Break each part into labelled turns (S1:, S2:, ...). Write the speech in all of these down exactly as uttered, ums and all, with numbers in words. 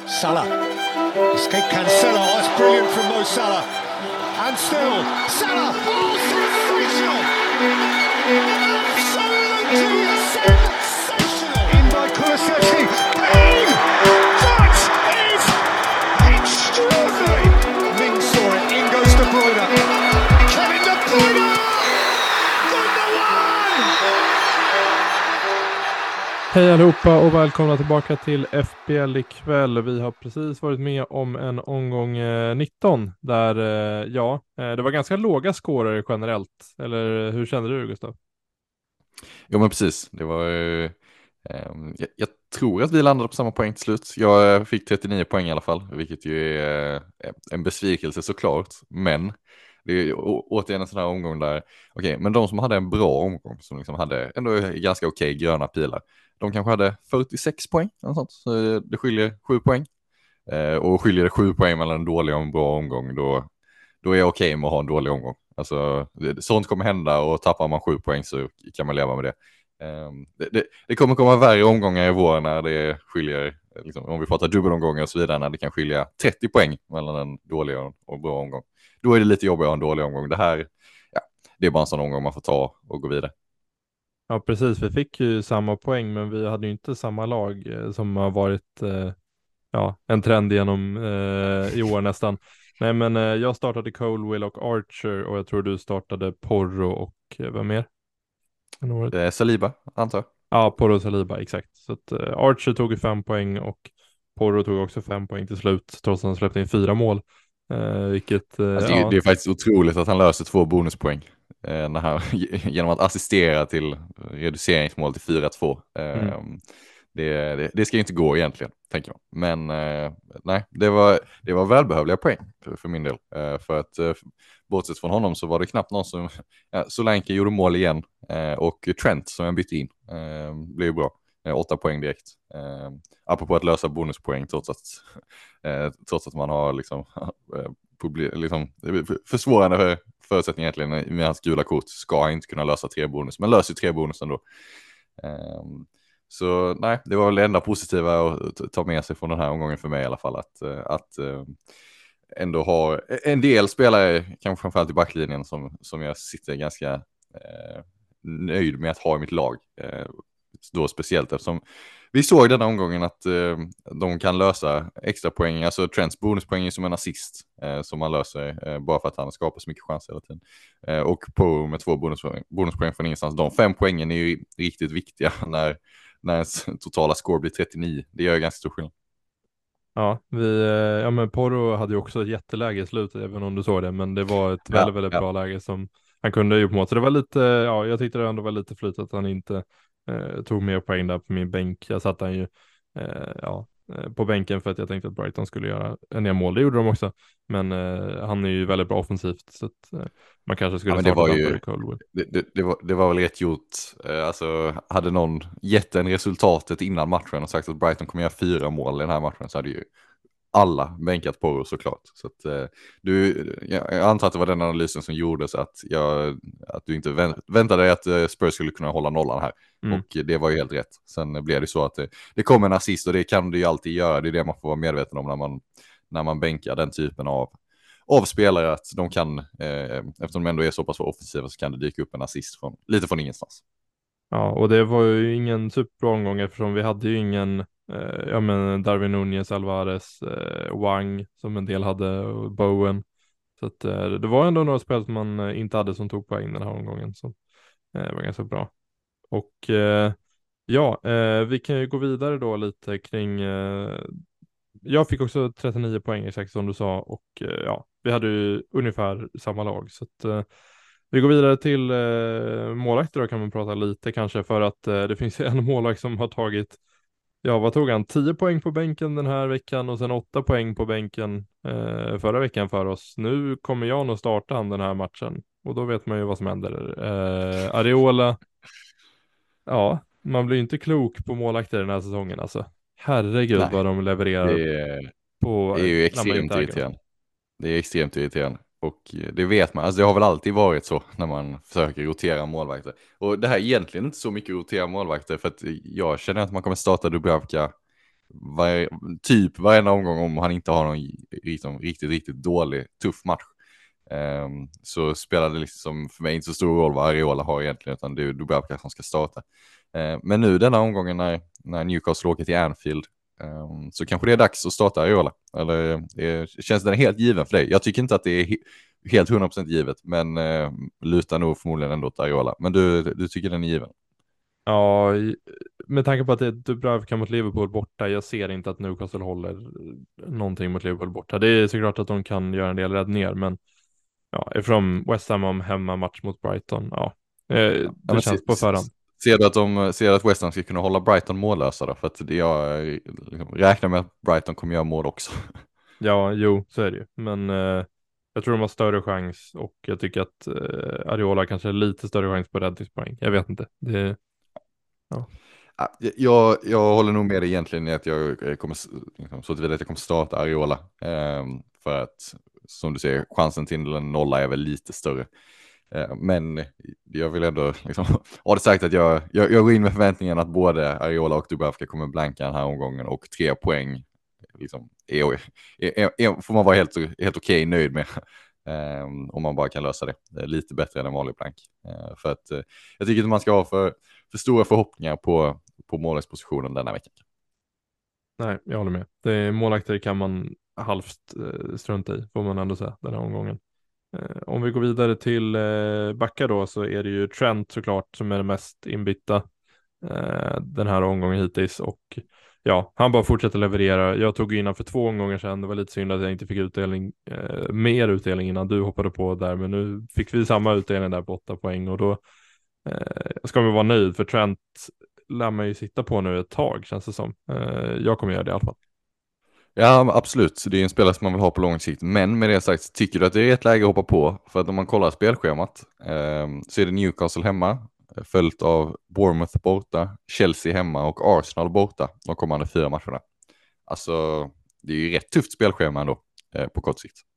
S1: Salah. Escape Cancelo. Oh, it's brilliant from Mo Salah. And still, Salah. Oh, sensational! Absolutely sensational! In by Kulusevski. Bang! That is extraordinary! Ming saw it. In goes De Bruyne. Kevin De Bruyne! Number one!
S2: Hej allihopa och välkomna tillbaka till F B L ikväll. Vi har precis varit med om en omgång eh, nitton där, eh, ja, eh, det var ganska låga scorer generellt. Eller hur kände du, Gustav?
S3: Jo men precis, det var eh, jag, jag tror att vi landade på samma poäng till slut. Jag eh, fick trettionio poäng i alla fall, vilket ju är eh, en besvikelse såklart. Men det är å, återigen en sån här omgång där, okej, okay, men de som hade en bra omgång, som liksom hade ändå ganska okej okay, gröna pilar, de kanske hade fyrtiosex poäng eller sånt, så det skiljer sju poäng. Eh, och skiljer det sju poäng mellan en dålig och en bra omgång, då, då är jag okej okay med att ha en dålig omgång. Alltså, det, sånt kommer hända, och tappar man sju poäng så kan man leva med det. Um, det, det. Det kommer komma värre omgångar i vår när det skiljer, liksom, om vi pratar dubbelomgångar och så vidare, när det kan skilja trettio poäng mellan en dålig och, och bra omgång. Då är det lite jobbigt att ha en dålig omgång. Det här, ja, det är bara en sån omgång man får ta och gå vidare.
S2: Ja, precis. Vi fick ju samma poäng, men vi hade ju inte samma lag eh, som har varit eh, ja, en trend genom eh, i år nästan. Nej, men eh, jag startade Colwill och Archer, och jag tror du startade Porro och eh, vem mer?
S3: Det är Saliba, antar jag.
S2: Ja, Porro och Saliba, exakt. Så att eh, Archer tog fem poäng och Porro tog också fem poäng till slut, trots att han släppte in fyra mål. Eh, vilket, eh,
S3: alltså, det,
S2: ja.
S3: det är faktiskt otroligt att han löser två bonuspoäng eh, när han, genom att assistera till reduceringsmål till fyra två. Eh, mm. Det, det, det ska ju inte gå egentligen, tänker man. Men eh, nej, det var, det var välbehövliga poäng för, för min del. Eh, för att eh, bortsett från honom så var det knappt någon som... Ja, Solanke gjorde mål igen. Eh, och Trent som jag bytte in eh, blev bra. Eh, åtta poäng direkt. Eh, apropå att lösa bonuspoäng trots att, eh, trots att man har liksom, eh, problem, liksom försvårande för förutsättningar egentligen med hans gula kort. Ska han inte kunna lösa tre bonus. Men löser tre bonus ändå. Eh, Så nej, det var väl det enda positiva att ta med sig från den här omgången för mig i alla fall. Att, att ändå ha en del spelare, kanske framförallt i backlinjen, som, som jag sitter ganska eh, nöjd med att ha i mitt lag. Eh, då speciellt eftersom vi såg den här omgången att eh, de kan lösa extra poäng. Alltså Trents bonuspoäng är som en assist eh, som man löser eh, bara för att han skapar så mycket chanser hela tiden. Eh, och på med två bonuspoäng, bonuspoäng från ingenstans. De fem poängen är ju riktigt viktiga när när ens totala score blir trettionio. Det gör ganska stor skillnad.
S2: Ja, vi, ja men Porro hade ju också ett jätteläge i slutet, även om du såg det, men det var ett väldigt, ja, väldigt ja. bra läge som han kunde ju på mål. Så det var lite, ja, jag tyckte det ändå var lite flyt att han inte eh, tog mer poäng där på min bänk. Jag satt han ju eh, ja, på bänken för att jag tänkte att Brighton skulle göra en del mål. Det gjorde de också, men eh, han är ju väldigt bra offensivt, så att eh, man kanske skulle
S3: ja,
S2: starta
S3: det var
S2: ju,
S3: det, det, det, var, det var väl rätt gjort. Eh, alltså, hade någon gett en resultatet innan matchen och sagt att Brighton kommer göra fyra mål i den här matchen, så hade ju alla bänkat på såklart. Så att, eh, du, jag antar att det var den analysen som gjorde så att, jag, att du inte vänt, väntade dig att eh, Spurs skulle kunna hålla nollan här. Mm. Och det var ju helt rätt. Sen blev det så att det, det kom en assist, och det kan du ju alltid göra. Det är det man får vara medveten om när man, när man bänkar den typen av, av spelare, att de kan, eh, eftersom de ändå är så pass offensiva, så kan det dyka upp en assist från, lite från ingenstans.
S2: Ja, och det var ju ingen superbra omgång, eftersom vi hade ju ingen eh, ja men Darwin Núñez, Alvarez, eh, Wang som en del hade, och Bowen. Så att eh, det var ändå några spel som man eh, inte hade som tog poäng den här omgången, som eh, var ganska bra. Och eh, ja, eh, vi kan ju gå vidare då lite kring eh, jag fick också trettionio poäng exakt som du sa, och eh, ja, vi hade ju ungefär samma lag, så att eh, vi går vidare till eh, målvakter då, kan man prata lite kanske, för att eh, det finns en målvakt som har tagit, ja vad tog han, tio poäng på bänken den här veckan och sen åtta poäng på bänken eh, förra veckan för oss. Nu kommer jag nog starta han den här matchen, och då vet man ju vad som händer. Eh, Areola, ja, man blir ju inte klok på målvakter den här säsongen alltså. Herregud. Nej, vad de levererar.
S3: Det är, på, det är ju extremt irriterande. Det är extremt irriterande. Och det vet man, alltså det har väl alltid varit så när man försöker rotera målvakter. Och det här är egentligen inte så mycket rotera målvakter, för att jag känner att man kommer starta Dubravka var, typ varenda omgång om han inte har någon liksom, riktigt, riktigt dålig, tuff match. Um, så spelar det liksom för mig inte så stor roll vad Areola har egentligen, utan det är Dubravka som ska starta. Uh, men nu denna omgången när, när Newcastle åker till Anfield, um, så kanske det är dags att starta Areola. Eller det känns den helt given för dig? Jag tycker inte att det är he- helt hundra procent givet, men uh, lutar nog förmodligen ändå till Areola. Men du, du tycker den är given?
S2: Ja, med tanke på att det är Dubravka mot Liverpool borta, jag ser inte att Newcastle håller någonting mot Liverpool borta. Det är såklart att de kan göra en del räddningar, men ja, ifrån West Ham om hemmamatch mot Brighton, ja, eh,
S3: Ja,
S2: det
S3: men
S2: känns
S3: se,
S2: på förhand.
S3: Ser du att de ser att West Ham ska kunna hålla Brighton mållösa då? För att jag liksom, räknar med att Brighton kommer göra mål också.
S2: Ja, jo, så är det ju. Men eh, jag tror de har större chans, och jag tycker att eh, Areola kanske har lite större chans på räddningspoäng. Jag vet inte. Det, ja.
S3: Ja, Jag, jag håller nog med dig egentligen i att jag kommer, liksom, så att jag kommer starta Areola. Um, för att, som du säger, chansen till en nolla är väl lite större. Uh, men jag vill ändå liksom, ha det sagt att jag, jag, jag går in med förväntningen att både Areola och Dubravka kommer blanka den här omgången, och tre poäng liksom, är, är, är, är, får man vara helt, helt okej nöjd med. Um, om man bara kan lösa det. Det är lite bättre än en vanlig blank. Uh, för att uh, jag tycker att man ska ha för, för stora förhoppningar på på målvaktspositionen denna veckan.
S2: Nej, jag håller med. Det är målakter kan man halvt eh, strunta i, får man ändå säga, den här omgången. Eh, om vi går vidare till eh, backar då, så är det ju Trent såklart som är det mest inbytta eh, den här omgången hittills, och ja, han bara fortsätter leverera. Jag tog innan för två omgångar sedan, det var lite synd att jag inte fick utdelning, eh, mer utdelning innan du hoppade på där, men nu fick vi samma utdelning där på åtta poäng, och då eh, ska man vara nöjd, för Trent lär man ju sitta på nu ett tag, känns det som. Eh, jag kommer göra det i alla fall.
S3: Ja, absolut. Det är en spelare som man vill ha på lång sikt. Men med det sagt, tycker du att det är ett läge att hoppa på? För att om man kollar spelschemat eh, så är det Newcastle hemma, följt av Bournemouth borta, Chelsea hemma och Arsenal borta de kommande fyra matcherna. Alltså, det är ju rätt tufft spelschema ändå eh, på kort sikt.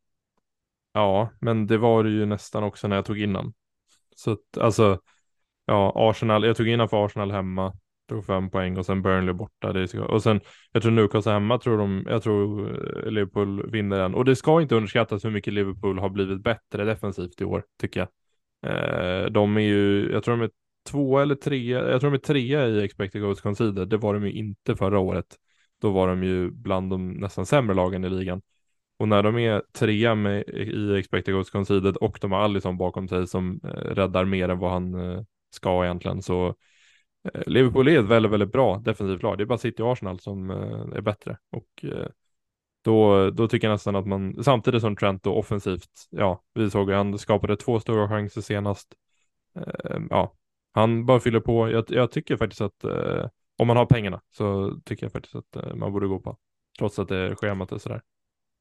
S2: Ja, men det var det ju nästan också när jag tog innan. Så att, alltså, ja, Arsenal, jag tog innan för Arsenal hemma, tog fem poäng, och sen Burnley borta. Det är, och sen, jag tror Newcastle hemma, tror de, jag tror eh, Liverpool vinner den. Och det ska inte underskattas hur mycket Liverpool har blivit bättre defensivt i år, tycker jag. Eh, de är ju, jag tror de är två eller tre, jag tror de är trea i expected goals conceded. Det var de ju inte förra året. Då var de ju bland de nästan sämre lagen i ligan. Och när de är trea med, i expected goals conceded, och de har Alisson bakom sig som eh, räddar mer än vad han eh, ska egentligen, så eh, Liverpool är ett väldigt, väldigt bra defensivt lag. Det är bara City och Arsenal som eh, är bättre. Och eh, då, då tycker jag nästan att man, samtidigt som Trent då offensivt, ja, vi såg att han skapade två stora chanser senast. Eh, ja, han bara fyller på. Jag, jag tycker faktiskt att eh, om man har pengarna, så tycker jag faktiskt att eh, man borde gå på, trots att det är schemat och sådär.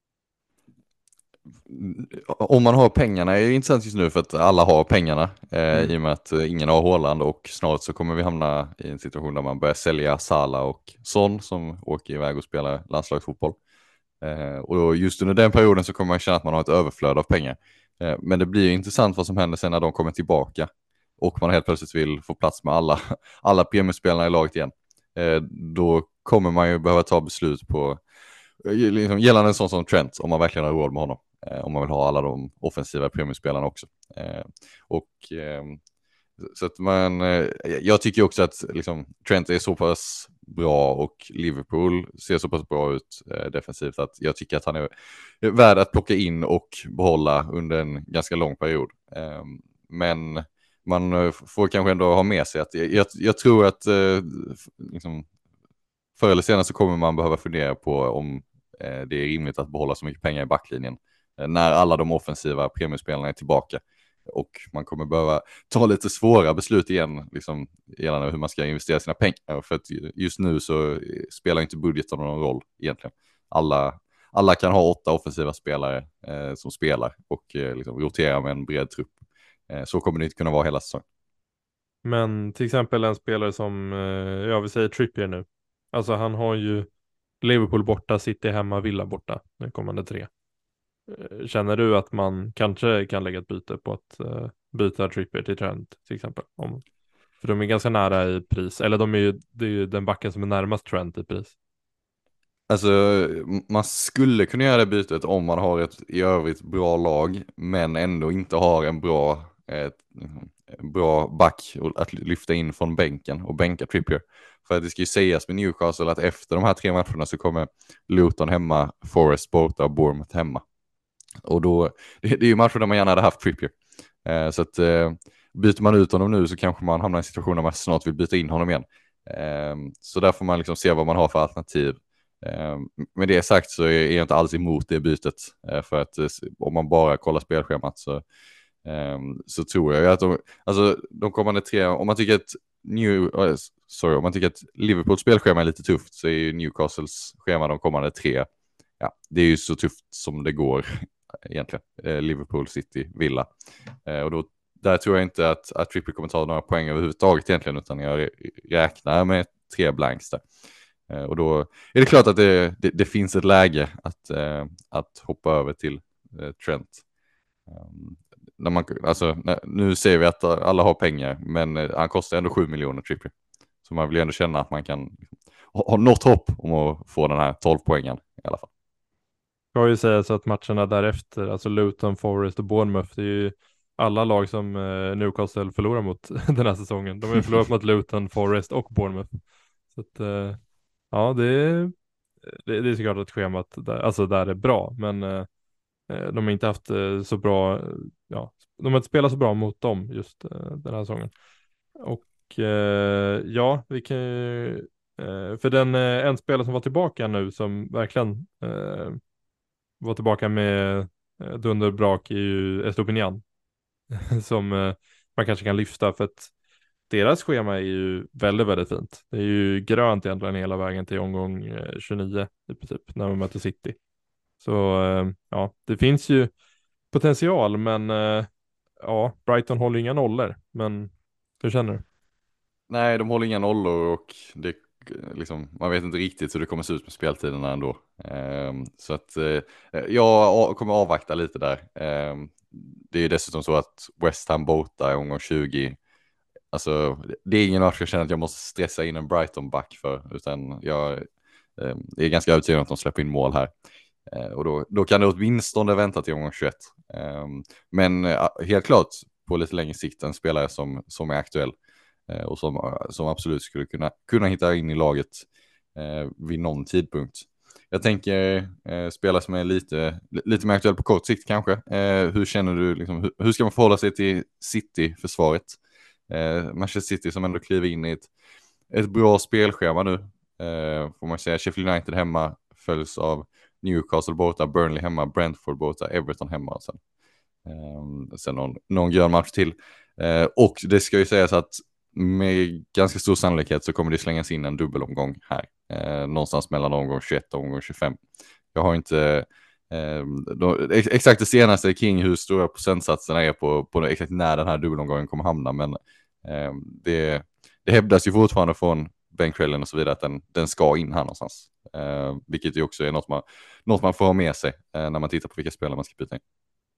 S3: Om man har pengarna är det intressant just nu, för att alla har pengarna eh,
S2: Mm.
S3: i och med att eh, ingen har Haaland, och snart så kommer vi hamna i en situation där man börjar sälja Salah och Son som åker iväg och spelar landslagsfotboll. Eh, och just under den perioden så kommer man känna att man har ett överflöd av pengar. Eh, men det blir intressant vad som händer sen när de kommer tillbaka och man helt plötsligt vill få plats med alla, alla premiumspelarna i laget igen. Eh, då kommer man ju behöva ta beslut på liksom, gällande en sån som Trent, om man verkligen har råd med honom. Eh, om man vill ha alla de offensiva premiumspelarna också. Eh, och eh, så att man, eh, jag tycker också att liksom, Trent är så pass bra och Liverpool ser så pass bra ut eh, defensivt, att jag tycker att han är värd att plocka in och behålla under en ganska lång period. Eh, men man får kanske ändå ha med sig att jag, jag tror att eh, liksom, förr eller senare så kommer man behöva fundera på om eh, det är rimligt att behålla så mycket pengar i backlinjen eh, när alla de offensiva premiumspelarna är tillbaka, och man kommer behöva ta lite svåra beslut igen liksom, gällande hur man ska investera sina pengar, för att just nu så spelar inte budgeten någon roll egentligen. Alla, alla kan ha åtta offensiva spelare eh, som spelar och eh, liksom, rotera med en bred trupp. Eh, så kommer det inte kunna vara hela säsongen.
S2: Men till exempel en spelare som, eh, jag vill säga Trippier nu. Alltså han har ju Liverpool borta, City hemma, Villa borta, nu kommande tre. Eh, Känner du att man kanske kan lägga ett byte på att eh, byta Trippier till Trent till exempel? Om, för de är ganska nära i pris, eller de är ju, det är ju den backen som är närmast Trent i pris.
S3: Alltså, man skulle kunna göra det bytet om man har ett i övrigt bra lag, men ändå inte har en bra, ett, en bra back att lyfta in från bänken och bänka Trippier. För att det ska ju sägas med Newcastle att efter de här tre matcherna så kommer Luton hemma, Forest borta och Bournemouth hemma. Och då, det, det är ju matcher där man gärna hade haft Trippier. Eh, så att eh, byter man ut honom nu så kanske man hamnar i en situation där man snart vill byta in honom igen. Eh, så där får man liksom se vad man har för alternativ. Eh, med det sagt så är jag inte alls emot det bytet. Eh, för att eh, om man bara kollar spelschemat så, eh, så tror jag att de, alltså, de kommande tre, om man tycker att New, uh, sorry, om man tycker att Liverpools spelschema är lite tufft så är ju Newcastles schema de kommande tre, ja, det är ju så tufft som det går egentligen. Eh, Liverpool, City, Villa. Eh, och då, där tror jag inte att, att Trippier kommer ta några poäng överhuvudtaget egentligen, utan jag räknar med tre blanks där. Eh, och då är det klart att det, det, det finns ett läge att, eh, att hoppa över till eh, Trent. Um, när man, alltså, när, nu ser vi att alla har pengar, men eh, han kostar ändå sju miljoner Trippier. Så man vill ju ändå känna att man kan ha, ha något hopp om att få den här tolv poängen i alla fall.
S2: Ska ju säga så att matcherna därefter, alltså Luton, Forest och Bournemouth, det är ju alla lag som eh, Newcastle förlorar mot den här säsongen. De har ju förlorat mot Luton, Forest och Bournemouth. Så att, eh, ja, det är, det, det är såklart att schemat där, alltså där är bra, men eh, de har inte haft eh, så bra, ja, de har inte spelat så bra mot dem just eh, den här säsongen. Och eh, ja, vi kan ju, eh, för den eh, en spelare som var tillbaka nu som verkligen eh, var tillbaka med eh, dunderbrak är ju Estopinian som eh, man kanske kan lyfta, för att deras schema är ju väldigt, väldigt fint. Det är ju grönt egentligen hela vägen till omgång eh, tjugonio i princip när man möter City. Så eh, ja, det finns ju potential, men eh, ja, Brighton håller inga nollor. Men hur känner du?
S3: Nej, de håller inga nollor och det, liksom, man vet inte riktigt hur det kommer se ut med speltiderna ändå. Um, så att uh, jag kommer avvakta lite där. Um, det är dessutom så att West Ham borta i omgång tjugo. Alltså, det är ingen match jag känner att jag måste stressa in en Brighton-back för, utan jag um, är ganska övertygad om att de släpper in mål här. Uh, och då, då kan det åtminstone vänta till omgång tjugoett. Um, men uh, helt klart på lite längre sikt en spelare som, som är aktuell. Och som, som absolut skulle kunna, kunna hitta in i laget eh, vid någon tidpunkt. Jag tänker eh, spela som är lite, lite mer aktuell på kort sikt kanske. Eh, hur känner du, liksom, hur, hur ska man förhålla sig till City-försvaret? Eh, Manchester City som ändå kliver in i ett, ett bra spelschema nu. Eh, får man säga, Sheffield United hemma följs av Newcastle borta, Burnley hemma, Brentford borta, Everton hemma och sen, eh, sen någon, någon grön match till. Eh, och det ska ju sägas att med ganska stor sannolikhet så kommer det slängas in en dubbelomgång här. Eh, någonstans mellan omgång tjugoett och omgång tjugofem. Jag har inte eh, då, ex- exakt det senaste kring hur stora procentsatserna är på, på exakt när den här dubbelomgången kommer hamna. Men eh, det, det hävdas ju fortfarande från bänkrällen och så vidare att den, den ska in här någonstans. Eh, vilket ju också är något man, något man får ha med sig eh, när man tittar på vilka spelare man ska byta in.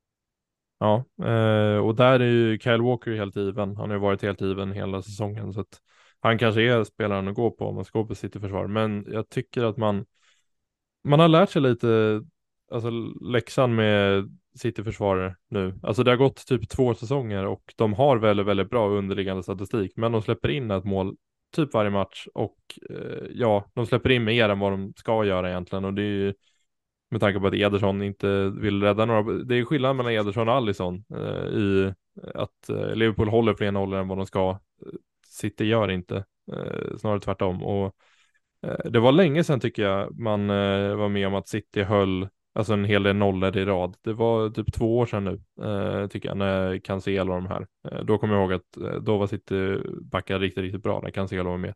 S2: Ja, eh, och där är ju Kyle Walker helt given. Han har ju varit helt given hela säsongen, så att han kanske är spelaren att gå på om man ska gå på City-försvar. Men jag tycker att man man har lärt sig lite, alltså läxan med City-försvarare nu. Alltså det har gått typ två säsonger och de har väldigt, väldigt bra underliggande statistik, men de släpper in ett mål typ varje match och eh, ja, de släpper in mer än vad de ska göra egentligen, och det är ju med tanke på att Ederson inte vill rädda några. Det är skillnad mellan Ederson och Alisson eh, i att eh, Liverpool håller fler nollor än vad de ska. City gör inte, eh, snarare tvärtom. Och eh, det var länge sedan tycker jag man eh, var med om att City höll alltså en hel del nollor i rad. Det var typ två år sedan nu eh, tycker jag, när Cancelo de här. Eh, då kommer jag ihåg att eh, då var City backar riktigt, riktigt bra när Cancelo var med.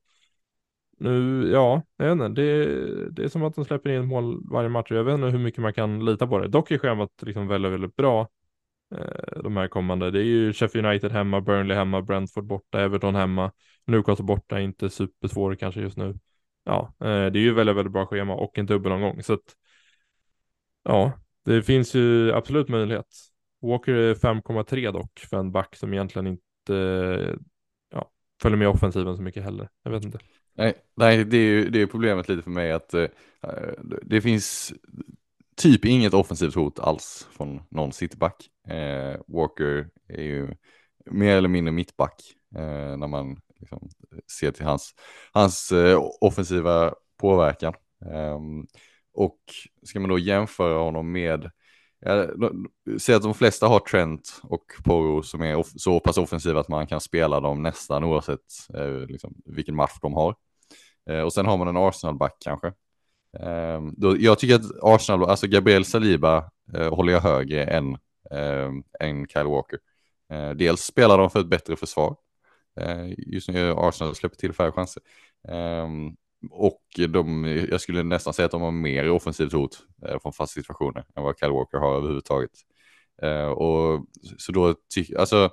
S2: Nu, ja, jag vet inte. Det, det är som att de släpper in mål varje match. Jag vet inte hur mycket man kan lita på det. Dock är schemat liksom väldigt, väldigt bra. Eh, de här kommande. Det är ju Sheffield United hemma, Burnley hemma, Brentford borta, Everton hemma, Newcastle borta, inte supersvår kanske just nu. Ja, eh, det är ju väldigt, väldigt bra schema och en dubbelomgång. Så att, ja, det finns ju absolut möjlighet. Walker är fem komma tre dock för en back som egentligen inte ja, följer med offensiven så mycket heller. Jag vet inte.
S3: Nej, nej det är ju det är problemet lite för mig att eh, det finns typ inget offensivt hot alls från någon cityback. Eh, Walker är ju mer eller mindre mittback eh, när man liksom ser till hans, hans eh, offensiva påverkan. Um, och ska man då jämföra honom med, ja, se att de flesta har Trent och Porro som är off- så pass offensiva att man kan spela dem nästan oavsett eh, liksom, vilken match de har. Eh, och sen har man en Arsenal-back kanske. Eh, då, jag tycker att Arsenal, alltså Gabriel Saliba eh, håller jag högre än, eh, än Kyle Walker. Eh, dels spelar de för ett bättre försvar. Eh, just nu är Arsenal släpper till färre chanser. Eh, och de, jag skulle nästan säga att de har mer offensivt hot eh, från fast situationer än vad Kyle Walker har överhuvudtaget. Eh, och så då tycker, alltså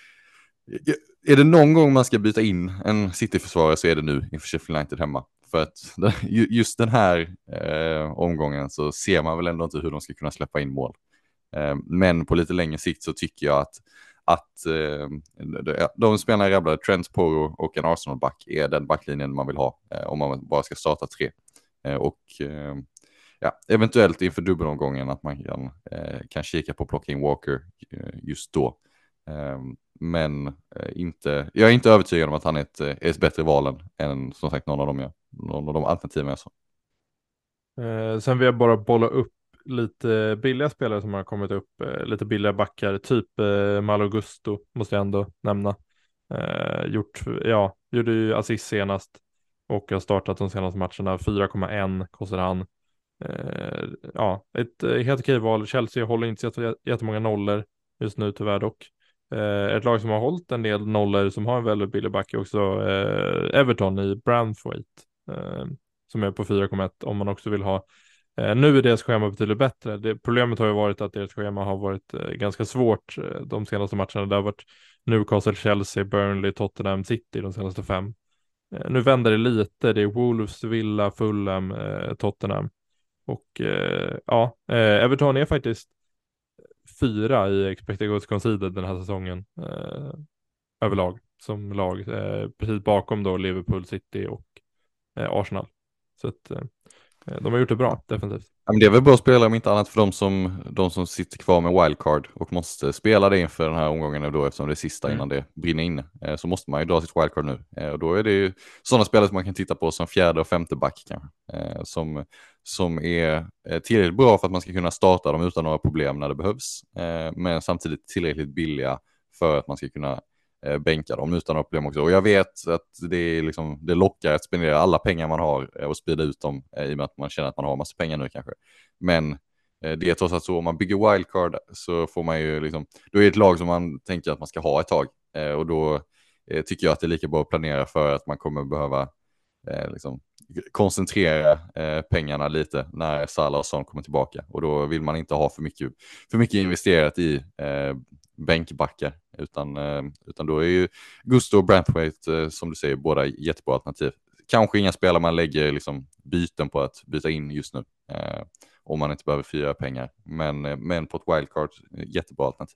S3: är det någon gång man ska byta in en City-försvarare så är det nu inför Sheffield United hemma. För att just den här eh, omgången så ser man väl ändå inte hur de ska kunna släppa in mål. Eh, men på lite längre sikt så tycker jag att, att eh, de, de spelarna jag rabblade, Trent, Porro och en Arsenal-back är den backlinjen man vill ha eh, om man bara ska starta tre. Eh, och eh, ja, eventuellt inför dubbelomgången att man kan, eh, kan kika på att plocka in Walker eh, just då. Um, men uh, inte, jag är inte övertygad om att han är ett, är ett bättre val än, än som sagt någon av dem, jag, någon av de alternativen jag sa.
S2: Eh, sen vill jag bara bolla upp lite billiga spelare som har kommit upp, eh, lite billiga backar, typ eh, Malo Gusto måste jag ändå nämna. Eh, gjort, ja, gjorde ju assist senast och har startat de senaste matcherna. fyra komma ett kostar han. Eh, ja, ett eh, helt okej val. Chelsea håller inte så jättemånga nollor just nu tyvärr dock. Eh, ett lag som har hållit en del nollor som har en väldigt billig back är också eh, Everton i Branthwaite eh, som är på fyra komma ett om man också vill ha. Eh, nu är deras schema betydligt bättre. Det, problemet har ju varit att deras schema har varit eh, ganska svårt eh, de senaste matcherna. Det har varit Newcastle, Chelsea, Burnley, Tottenham, City de senaste fem. Eh, nu vänder det lite. Det är Wolves, Villa, Fulham, eh, Tottenham. Och eh, ja, eh, Everton är faktiskt fyra i expected goals conceded den här säsongen eh, överlag som lag. Eh, precis bakom då Liverpool, City och eh, Arsenal. Så att eh, de har gjort det bra, definitivt.
S3: Ja, men det är väl bra spelare om inte annat för de som, de som sitter kvar med wildcard och måste spela det inför den här omgången då, eftersom det är sista mm. innan det brinner in. Eh, så måste man ju dra sitt wildcard nu. Eh, och då är det ju sådana spelare som man kan titta på som fjärde och femte back kanske. Eh, som, som är eh, tillräckligt bra för att man ska kunna starta dem utan några problem när det behövs. Eh, men samtidigt tillräckligt billiga för att man ska kunna eh, bänka dem utan några problem också. Och jag vet att det, är liksom, det lockar att spendera alla pengar man har eh, och sprida ut dem eh, i och med att man känner att man har massa pengar nu kanske. Men eh, det är trots allt så om man bygger wildcard så får man ju liksom, då är det ett lag som man tänker att man ska ha ett tag. Eh, och då eh, tycker jag att det är lika bra att planera för att man kommer behöva eh, liksom, koncentrera eh, pengarna lite när Salah och Son kommer tillbaka. Och då vill man inte ha för mycket, för mycket investerat i eh, bänkbackar. Utan, eh, utan då är ju Gusto och Branthwaite eh, som du säger båda jättebra alternativ. Kanske inga spelare man lägger liksom, byten på att byta in just nu. Eh, om man inte behöver fyra pengar. Men, eh, men på ett wildcard, jättebra alternativ.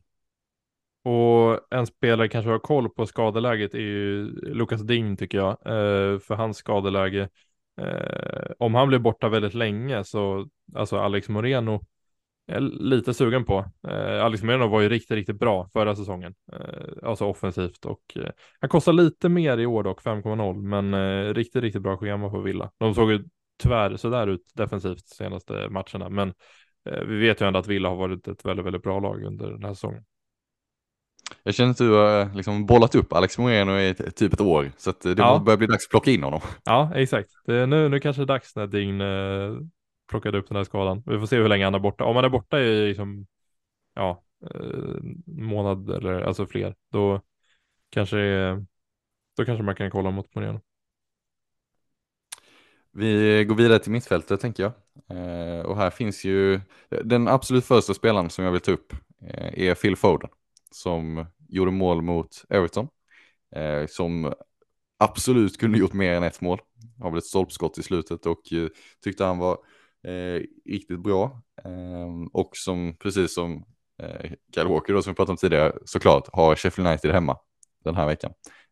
S2: Och en spelare kanske har koll på skadeläget är ju Lucas Digne tycker jag. Eh, för hans skadeläge. Eh, om han blir borta väldigt länge så, alltså Alex Moreno är lite sugen på. Eh, Alex Moreno var ju riktigt, riktigt bra förra säsongen. Eh, alltså offensivt. Och eh, han kostar lite mer i år dock, fem komma noll. Men eh, riktigt, riktigt bra schema för Villa. De såg ju tyvärr sådär ut defensivt senaste matcherna. Men eh, vi vet ju ändå att Villa har varit ett väldigt, väldigt bra lag under den här säsongen.
S3: Jag känner att du har liksom bollat upp Alex Moreno i ett, typ ett år. Så att det
S2: Ja.
S3: börjar bli dags att plocka in honom.
S2: Ja, exakt. Det är nu, nu kanske det är dags när Digne eh, plockade upp den här skadan. Vi får se hur länge han är borta. Om han är borta i liksom, ja, eh, månad eller alltså fler, då kanske, då kanske man kan kolla mot Moreno.
S3: Vi går vidare till mittfältet tänker jag. Eh, och här finns ju den absolut första spelaren som jag vill ta upp eh, är Phil Foden. Som gjorde mål mot Everton. Eh, som absolut kunde gjort mer än ett mål. Har väl ett stolpskott i slutet och eh, tyckte han var eh, riktigt bra. Eh, och som precis som eh, Kyle Walker då, som vi pratade om tidigare såklart har Sheffield United hemma den här veckan.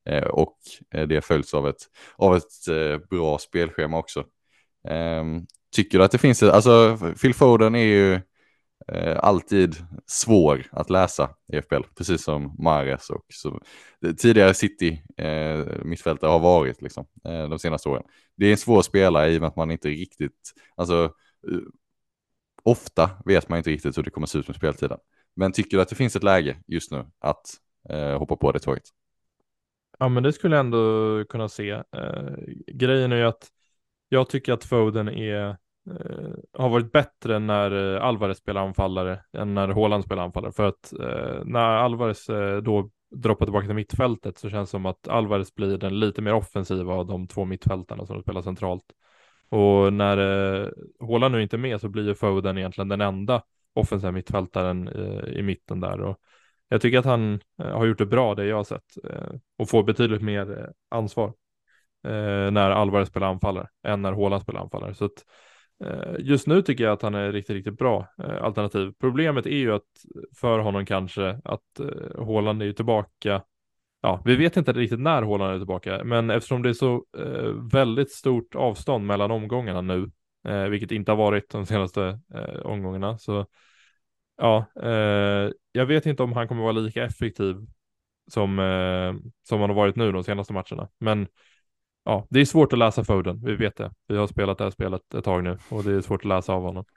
S3: Eh, och eh, det följs av ett, av ett eh, bra spelschema också. Eh, tycker du att det finns, alltså Phil Foden är ju eh, alltid svår att läsa i F P L, precis som Mahrez och så, tidigare City eh, mittfältare har varit liksom, eh, de senaste åren. Det är en svår spelare i och med att man inte riktigt, alltså uh, ofta vet man inte riktigt hur det kommer se ut med speltiden. Men tycker du att det finns ett läge just nu att eh, hoppa på det tåget?
S2: Ja, men det skulle jag ändå kunna se. Eh, grejen är ju att jag tycker att Foden är, eh, har varit bättre när eh, Alvarez spelar anfallare än när Haaland spelar anfallare. För att eh, när Alvarez eh, då droppar tillbaka till mittfältet så känns det som att Alvarez blir den lite mer offensiva av de två mittfältarna som spelar centralt. Och när eh, Haaland nu inte är med så blir ju Foden egentligen den enda offensiva mittfältaren eh, i mitten där. Och jag tycker att han eh, har gjort det bra, det jag har sett. Eh, och får betydligt mer eh, ansvar eh, när Alvarez spelar anfallare än när Haaland spelar anfallare. Så att, eh, just nu tycker jag att han är riktigt, riktigt bra eh, alternativ. Problemet är ju att för honom kanske att eh, Haaland är ju tillbaka. Ja, vi vet inte riktigt när Haaland är tillbaka, men eftersom det är så eh, väldigt stort avstånd mellan omgångarna nu, eh, vilket inte har varit de senaste eh, omgångarna, så ja, eh, jag vet inte om han kommer vara lika effektiv som, eh, som han har varit nu de senaste matcherna. Men ja, det är svårt att läsa Foden, vi vet det. Vi har spelat det här spelet ett tag nu och det är svårt att läsa av honom.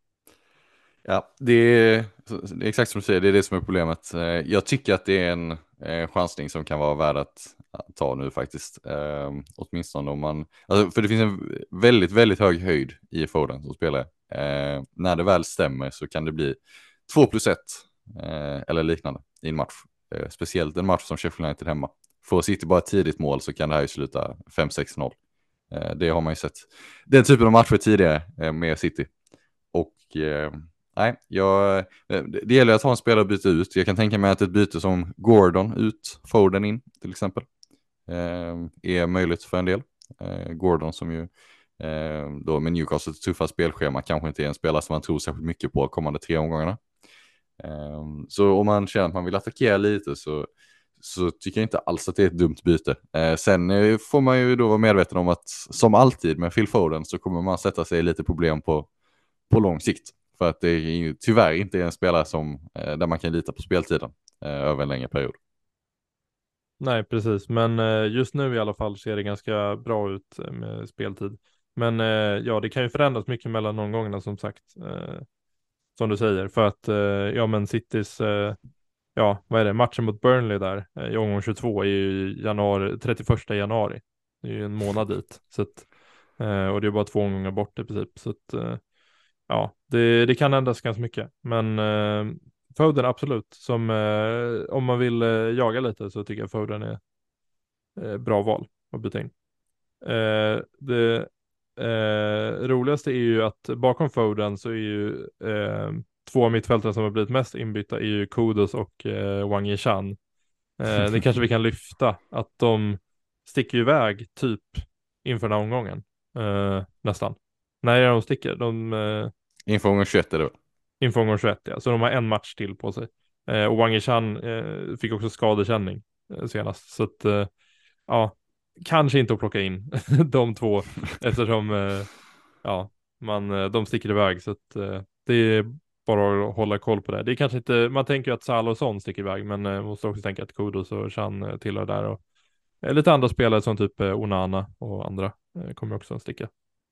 S3: Ja, det är, det är exakt som du säger, det är det som är problemet. Eh, Jag tycker att det är en eh, chansning som kan vara värd att, att ta nu faktiskt. Eh, åtminstone om man, alltså, för det finns en väldigt, väldigt hög höjd i Foden som spelare. Eh, när det väl stämmer så kan det bli två plus ett eh, eller liknande i en match. Eh, speciellt en match som Sheffield United hemma. Får City bara ett tidigt mål så kan det här ju sluta fem sex noll. Eh, det har man ju sett. Den typen av matcher tidigare eh, med City. Och eh, nej, jag, det gäller att ha en spelare att byta ut. Jag kan tänka mig att ett byte som Gordon ut, Foden in till exempel, eh, är möjligt för en del. Eh, Gordon som ju eh, då med Newcastles tuffa spelschema kanske inte är en spelare som man tror särskilt mycket på kommande tre omgångarna. Eh, så om man känner att man vill attackera lite så, så tycker jag inte alls att det är ett dumt byte. Eh, sen eh, får man ju då vara medveten om att som alltid med Phil Foden så kommer man sätta sig i lite problem på, på lång sikt. För att det är ju tyvärr inte en spelare som, eh, där man kan lita på speltiden eh, över en längre period.
S2: Nej, precis. Men eh, just nu i alla fall ser det ganska bra ut eh, med speltid. Men eh, ja, det kan ju förändras mycket mellan omgångarna som sagt. Eh, som du säger. För att, eh, ja men Citys, eh, ja vad är det, matchen mot Burnley där eh, i omgång tjugotvå är ju januari, trettioförsta januari. Det är ju en månad dit. Så att, eh, och det är bara två omgångar bort i princip. Så att, eh, ja, det, det kan ändras ganska mycket. Men eh, Foden absolut. Som, eh, om man vill eh, jaga lite så tycker jag Foden är eh, bra val att byta in. Eh, det eh, roligaste är ju att bakom Foden så är ju eh, två mittfältare som har blivit mest inbytta är ju Kudos och eh, Wang Yishan. Eh, det kanske vi kan lyfta att de sticker iväg typ inför den här omgången. Eh, nästan. Nej, de sticker. De, eh,
S3: Inför omgång tjugoett är det väl?
S2: inför omgång tjugoett, ja. Så de har en match till på sig. Eh, och Wang Yishan eh, fick också skadekänning eh, senast. Så att, eh, ja, kanske inte att plocka in de två eftersom eh, ja, man, eh, de sticker iväg. Så att, eh, det är bara att hålla koll på det. Det är kanske inte, man tänker ju att Salah och Son sticker iväg, men eh, man måste också tänka att Kudos och Chan eh, tillhör där. Och eh, lite andra spelare som typ eh, Onana och andra eh, kommer också att sticka.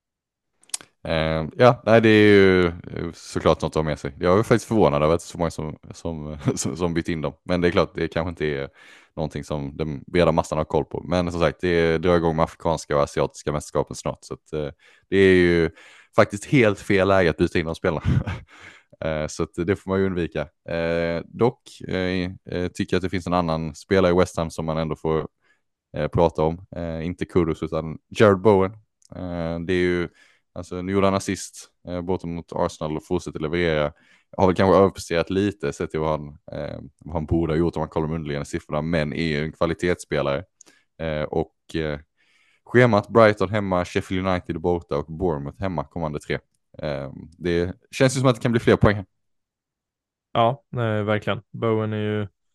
S3: Eh, ja, nej, det är ju såklart något att ha med sig. Jag är faktiskt förvånad över att det är så många som, som, som, som bytt in dem. Men det är klart, det kanske inte är någonting som den breda massan har koll på. Men som sagt, det drar igång med afrikanska och asiatiska mästerskapen snart. Så att, eh, det är ju faktiskt helt fel läge att byta in de spelarna. eh, så att det får man ju undvika. Eh, dock eh, tycker jag att det finns en annan spelare i West Ham som man ändå får eh, prata om. Eh, inte Kudos utan Jared Bowen. Eh, det är ju Alltså nu gjorde han assist eh, både mot Arsenal och fortsätter leverera. Har väl kanske överpresterat lite sett till vad han, eh, vad han borde ha gjort om man kollar de underliggande siffrorna. Men är ju en kvalitetsspelare. Eh, och eh, schemat Brighton hemma, Sheffield United borta och Bournemouth hemma kommande tre. Eh, det känns ju som att det kan bli fler poäng.
S2: Ja, nej, verkligen. Bowen är ju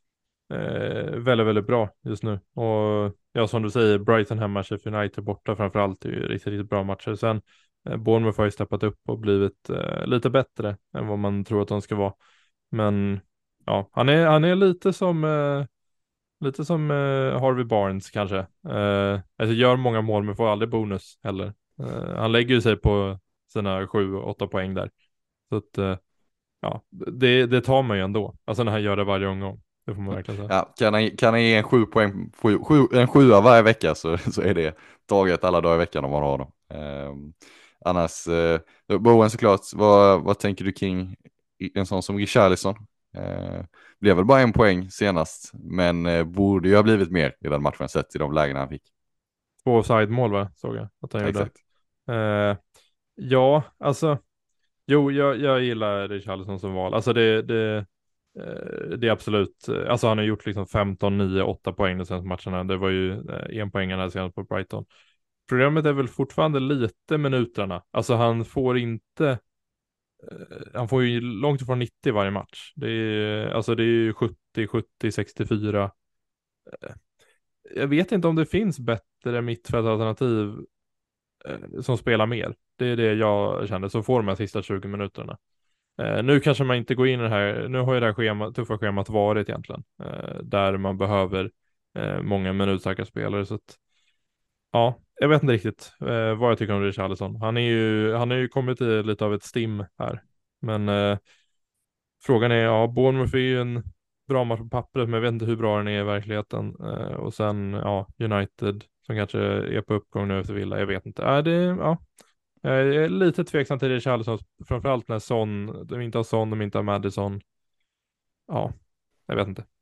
S2: eh, väldigt, väldigt bra just nu. Och ja, som du säger, Brighton hemma, Sheffield United borta framförallt är ju riktigt, riktigt bra matcher. Sen eh, Bournemouth har ju steppat upp och blivit eh, lite bättre än vad man tror att de ska vara. Men ja, han är, han är lite som eh, lite som eh, Harvey Barnes kanske. Eh, alltså gör många mål men får aldrig bonus heller. Eh, han lägger ju sig på sina sju, åtta poäng där. Så att eh, ja, det, det tar man ju ändå. Alltså när han gör det varje omgång. Det får man verkligen säga.
S3: Ja, kan han, kan han ge en sju poäng, sju, sju, en sjua varje vecka så, så är det taget alla dagar i veckan om man har dem. Eh, annars, eh, Bowen såklart, vad, vad tänker du kring en sån som Richarlison? Eh, blev väl bara en poäng senast, men eh, borde ju ha blivit mer i den matchen sett i de lägena han fick.
S2: Två offside-mål va, såg jag att han
S3: Ja,
S2: gjorde.
S3: exakt.
S2: Eh, ja, alltså. Jo, jag, jag gillar Richarlison som val. Alltså det, det, eh, det är absolut. Alltså han har gjort liksom femton, nio, åtta poäng de senaste matcherna. Det var ju eh, en poäng här senast på Brighton. Problemet är väl fortfarande lite minuterna. Alltså han får inte. Eh, han får ju långt ifrån nittio varje match. Det är, alltså det är ju sjuttio, sjuttio, sextiofyra. Eh, jag vet inte om det finns bättre mittfältalternativ eh, som spelar mer. Det är det jag kände, så får de här sista tjugo minuterna. Eh, nu kanske man inte går in i det här, nu har ju det här schema, tuffa schemat varit egentligen, eh, där man behöver eh, många minutstarka spelare, så att ja, jag vet inte riktigt eh, vad jag tycker om Richarlison. Han är ju, han har ju kommit i lite av ett stim här, men eh, frågan är, ja, Bournemouth är ju en bra match på pappret, men jag vet inte hur bra den är i verkligheten. Eh, och sen, ja, United som kanske är på uppgång nu efter Villa, jag vet inte. Är det, ja, jag är lite tveksam till Richarlison, framförallt när Son, de inte har Son, de inte har Madison. Ja, jag vet inte.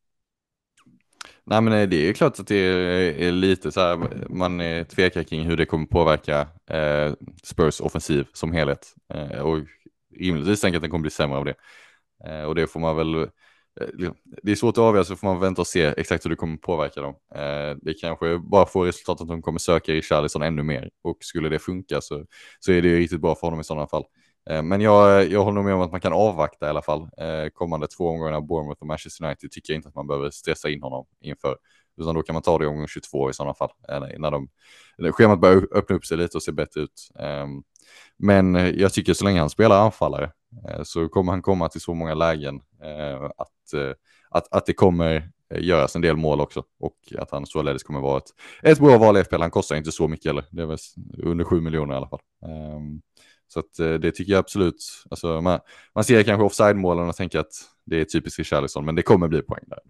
S3: Nej, men det är ju klart att det är, är lite så här, man är tvekar kring hur det kommer påverka eh, Spurs offensiv som helhet. Eh, och rimligtvis tänker att den kommer bli sämre av det. Eh, och det får man väl, eh, det är svårt att avgöra, så får man vänta och se exakt hur det kommer påverka dem. Eh, det kanske bara får resultatet att de kommer söka i Richarlison ännu mer. Och skulle det funka så, så är det ju riktigt bra för honom i sådana fall. Men jag, jag håller nog med om att man kan avvakta i alla fall. Eh, kommande två omgångar Bournemouth och Manchester United tycker jag inte att man behöver stressa in honom inför. Utan då kan man ta det i omgång tjugotvå i sådana fall. Eh, när de, när schemat börjar öppna upp sig lite och se bättre ut. Eh, men jag tycker så länge han spelar anfallare eh, så kommer han komma till så många lägen eh, att, eh, att, att det kommer göras en del mål också. Och att han således kommer vara ett, ett bra val i F P L. Han kostar inte så mycket eller. Det är väl under sju miljoner i alla fall. Eh, Så att, eh, det tycker jag absolut. Alltså, man, man ser kanske offside-målen och tänker att det är typiskt Richarlison, men det kommer bli poäng där.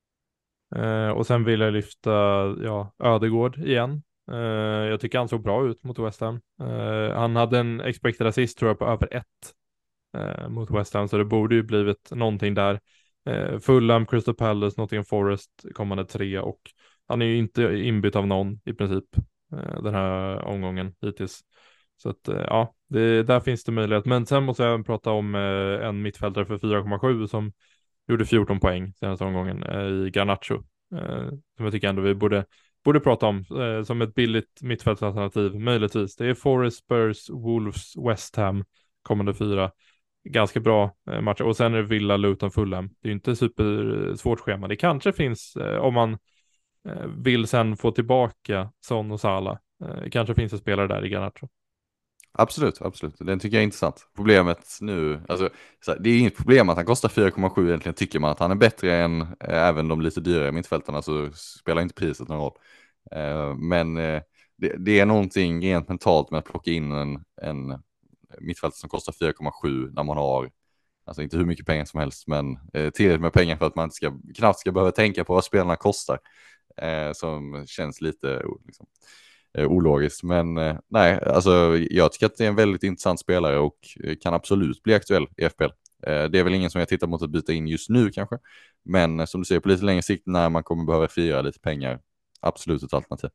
S2: Eh, och sen vill jag lyfta, ja, Ödegård igen. Eh, jag tycker han såg bra ut mot West Ham. Eh, han hade en expected assist tror jag på över ett eh, mot West Ham, så det borde ju blivit någonting där. Eh, Fulham, Crystal Palace, Nottingham Forest kommande tre, och han är ju inte inbytt av någon i princip eh, den här omgången hittills. Så att eh, ja, det, där finns det möjlighet. Men sen måste jag prata om eh, en mittfältare för fyra komma sju som gjorde fjorton poäng senaste omgången eh, i Garnacho. Eh, som jag tycker ändå vi borde, borde prata om eh, som ett billigt mittfältsalternativ, möjligtvis. Det är Forest, Spurs, Wolves, West Ham kommande fyra. Ganska bra eh, matcher. Och sen är det Villa, Luton, Fulham. Det är ju inte supersvårt schema. Det kanske finns, eh, om man eh, vill sen få tillbaka Son och Salah. Eh, kanske finns det spelare där i Garnacho.
S3: Absolut, absolut. Den tycker jag är intressant. Problemet nu, alltså, så här, det är inget problem att han kostar fyra komma sju egentligen. Tycker man att han är bättre än eh, även de lite dyrare mittfältarna så spelar inte priset någon roll. Eh, men eh, det, det är någonting rent mentalt med att plocka in en, en mittfältare som kostar fyra komma sju när man har, alltså inte hur mycket pengar som helst, men eh, tillräckligt med pengar för att man inte ska, knappt ska behöva tänka på vad spelarna kostar. Eh, som känns lite liksom, ologiskt, men nej, alltså jag tycker att det är en väldigt intressant spelare och kan absolut bli aktuell i F P L. Det är väl ingen som jag tittar mot att byta in just nu kanske, men som du ser på lite längre sikt när man kommer behöva fira lite pengar, absolut ett alternativ.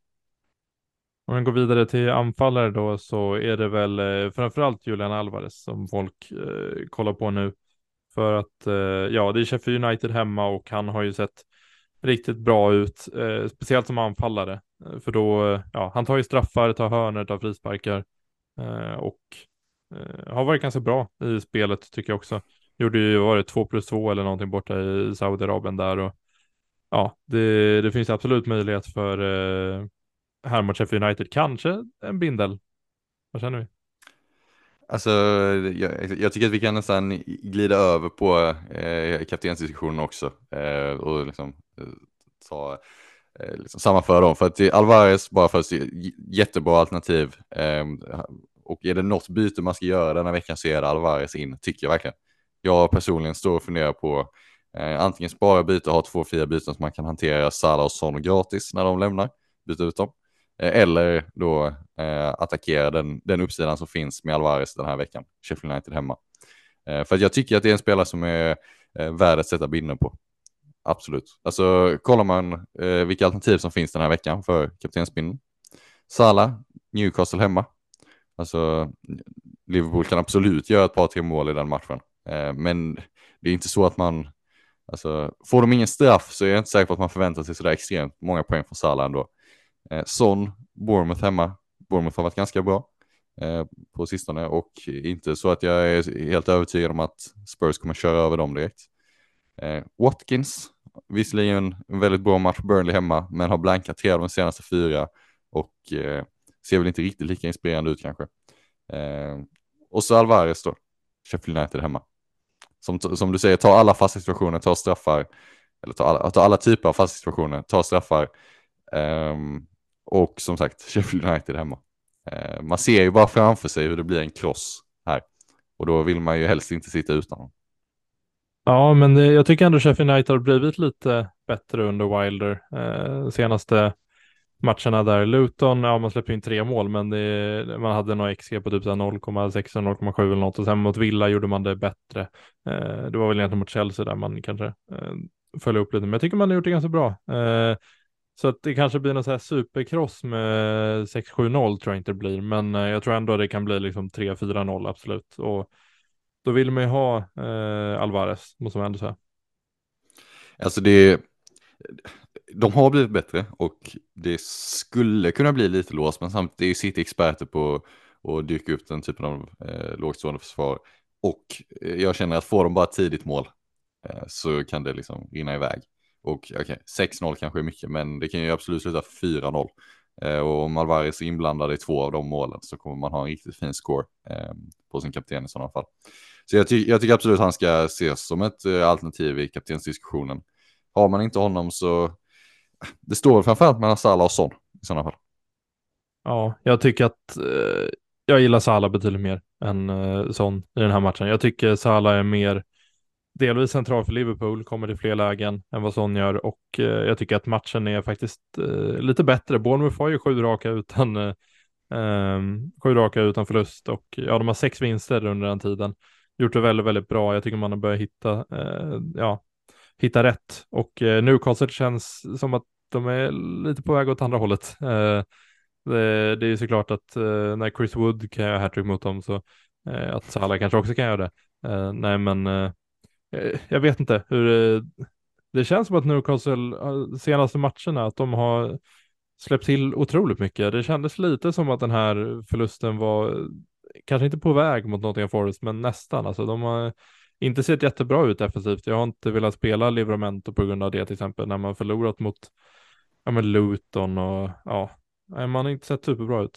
S2: Om man går vidare till anfallare då, så är det väl eh, framförallt Julian Alvarez som folk eh, kollar på nu. För att eh, ja, det är Sheffield United hemma och han har ju sett riktigt bra ut, eh, speciellt som anfallare. Eh, för då, eh, ja, han tar ju straffar, tar hörnor, tar frisparkar eh, och eh, har varit ganska bra i spelet tycker jag också. Gjorde ju, var det två plus två eller någonting borta i Saudiarabien där, och ja, det, det finns absolut möjlighet för eh, här mot Sheffield United. Kanske en bindel. Vad känner vi?
S3: Alltså, jag, jag tycker att vi kan nästan glida över på eh, kaptensdiskussionen också eh, och liksom eh, ta, eh, liksom sammanföra dem. För att det är Alvarez, bara för att se, j- jättebra alternativ. Eh, och är det något byte man ska göra den här veckan så är det Alvarez in, tycker jag verkligen. Jag personligen står och funderar på eh, antingen spara byte och ha två fria byten som man kan hantera Salah och Son gratis när de lämnar, byta ut dem. Eller då eh, attackera den, den uppsidan som finns med Alvarez den här veckan. Sheffield United hemma. Eh, för att jag tycker att det är en spelare som är eh, värd att sätta binden på. Absolut. Alltså kollar man eh, vilka alternativ som finns den här veckan för kaptensbinden. Salah, Newcastle hemma. Alltså Liverpool kan absolut göra ett par tre mål i den matchen. Eh, men det är inte så att man, alltså får de ingen straff så är jag inte säker på att man förväntar sig sådär extremt många poäng från Salah ändå. Eh, Son, Bournemouth hemma. Bournemouth har varit ganska bra eh, på sistone och inte så att jag är helt övertygad om att Spurs kommer köra över dem direkt. Eh, Watkins, visserligen en väldigt bra match, Burnley hemma, men har blankat tre av de senaste fyra och eh, ser väl inte riktigt lika inspirerande ut kanske. Eh, och så Alvarez då, Sheffield United hemma. Som, som du säger, ta alla fasta situationer, ta straffar, eller ta alla, ta alla typer av fasta situationer, ta straffar. Um, och som sagt, Sheffield United hemma. Uh, man ser ju bara framför sig hur det blir en kross här. Och då vill man ju helst inte sitta utan honom.
S2: Ja, men det, jag tycker ändå Sheffield United har blivit lite bättre under Wilder. Eh, senaste matcherna där. Luton, ja man släpper in tre mål, men det, man hade någon X G på typ noll komma sex och noll komma sju eller något. Och sen mot Villa gjorde man det bättre. Eh, det var väl egentligen mot Chelsea där man kanske eh, följde upp lite. Men jag tycker man har gjort det ganska bra. Eh, så att det kanske blir någon så här superkross med sex sju noll tror jag inte det blir. Men eh, jag tror ändå det kan bli liksom tre fyra noll absolut. Och då vill man ju ha eh, Alvarez, måste man ändå säga.
S3: Alltså det, de har blivit bättre och det skulle kunna bli lite låst, men samtidigt är ju City experter på att dyka upp den typen av eh, lågstående försvar. Och eh, jag känner att får de bara tidigt mål eh, så kan det liksom rinna iväg. Och okej, okay, sex noll kanske är mycket, men det kan ju absolut sluta fyra noll. Eh, och om Alvarez är inblandad i två av de målen så kommer man ha en riktigt fin score eh, på sin kapten i sådana fall. Så jag, ty- jag tycker absolut att han ska ses som ett eh, alternativ i kaptensdiskussionen. Har man inte honom så det står framförallt mellan Salah och Son i sådana fall.
S2: Ja, jag tycker att eh, jag gillar Salah betydligt mer än eh, Son i den här matchen. Jag tycker Salah är mer delvis central för Liverpool, kommer till fler lägen än vad Son gör och eh, jag tycker att matchen är faktiskt eh, lite bättre. Bournemouth har ju sju raka utan eh, um, sju raka utan förlust och ja, de har sex vinster under den tiden. Gjort det väldigt, väldigt bra. Jag tycker man har börjat hitta, eh, ja, hitta rätt och eh, Newcastle känns som att de är lite på väg åt andra hållet. Eh, det, det är ju såklart att eh, när Chris Wood kan göra hattrick mot dem så eh, att Salah kanske också kan göra det. Eh, nej, men eh, jag vet inte hur eh, det känns som att Newcastle eh, senaste matcherna att de har släppt till otroligt mycket. Det kändes lite som att den här förlusten var kanske inte på väg mot Nottingham Forest, men nästan. Alltså de har inte sett jättebra ut defensivt. Jag har inte velat spela Livramento på grund av det till exempel när man förlorat mot ja, men Luton och ja, nej, man har inte sett superbra ut.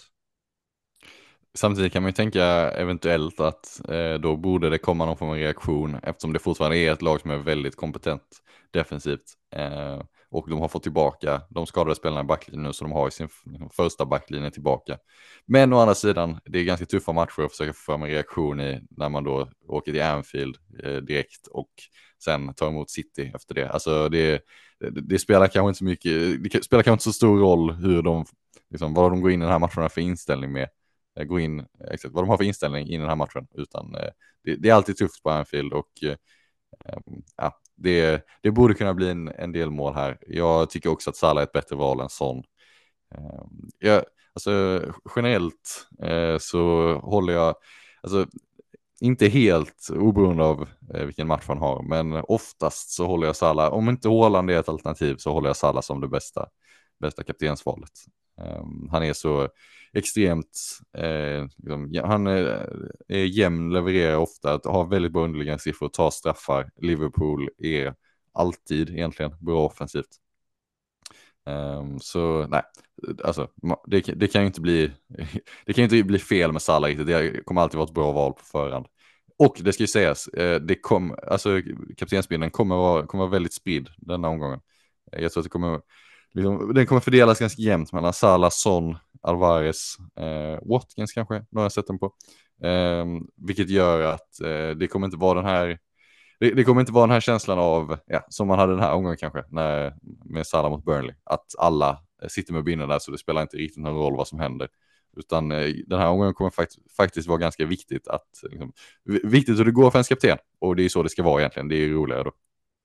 S3: Samtidigt kan man ju tänka eventuellt att eh, då borde det komma någon form av reaktion eftersom det fortfarande är ett lag som är väldigt kompetent defensivt. Eh, och de har fått tillbaka de skadade spelarna i backlinjen nu så de har ju sin f- första backlinje tillbaka. Men å andra sidan, det är ganska tuffa matcher att försöka få fram en reaktion i när man då åker till Anfield eh, direkt och sen tar emot City efter det. Alltså det, det, det spelar kanske inte så mycket, det spelar kanske inte så stor roll hur de, liksom, vad de går in i den här matchen för inställning med. Gå in, exakt vad de har för inställning i den här matchen, utan eh, det, det är alltid tufft på Anfield och eh, ja, det, det borde kunna bli en, en del mål här. Jag tycker också att Salah är ett bättre val än Son. Eh, jag, alltså, generellt eh, så håller jag alltså, inte helt oberoende av eh, vilken match han har, men oftast så håller jag Salah, om inte Haaland är ett alternativ så håller jag Salah som det bästa, bästa kaptensvalet. Um, han är så extremt eh, liksom, han är, är jämn, levererar ofta, har väldigt bra underliggande siffror, tar straffar. Liverpool är alltid egentligen bra offensivt. Um, så nej, alltså det, det kan ju inte bli det kan ju inte bli fel med Salah riktigt. Det kommer alltid vara ett bra val på förhand. Och det ska ju sägas, det kom, alltså kaptensbilden kommer vara, kommer vara väldigt spridd denna omgången. Jag tror att det kommer, liksom, den kommer fördelas ganska jämnt mellan Salah, Son, Alvarez, eh, Watkins kanske, nu har jag sett den på. Eh, vilket gör att eh, det kommer inte vara den här det, det kommer inte vara den här känslan av, ja, som man hade den här omgången kanske, när, med Salah mot Burnley. Att alla sitter med binden där så det spelar inte riktigt någon roll vad som händer. Utan eh, den här omgången kommer fakt- faktiskt vara ganska viktigt att, liksom, viktigt hur det går för ens kapten. Och det är så det ska vara egentligen, det är roligare då.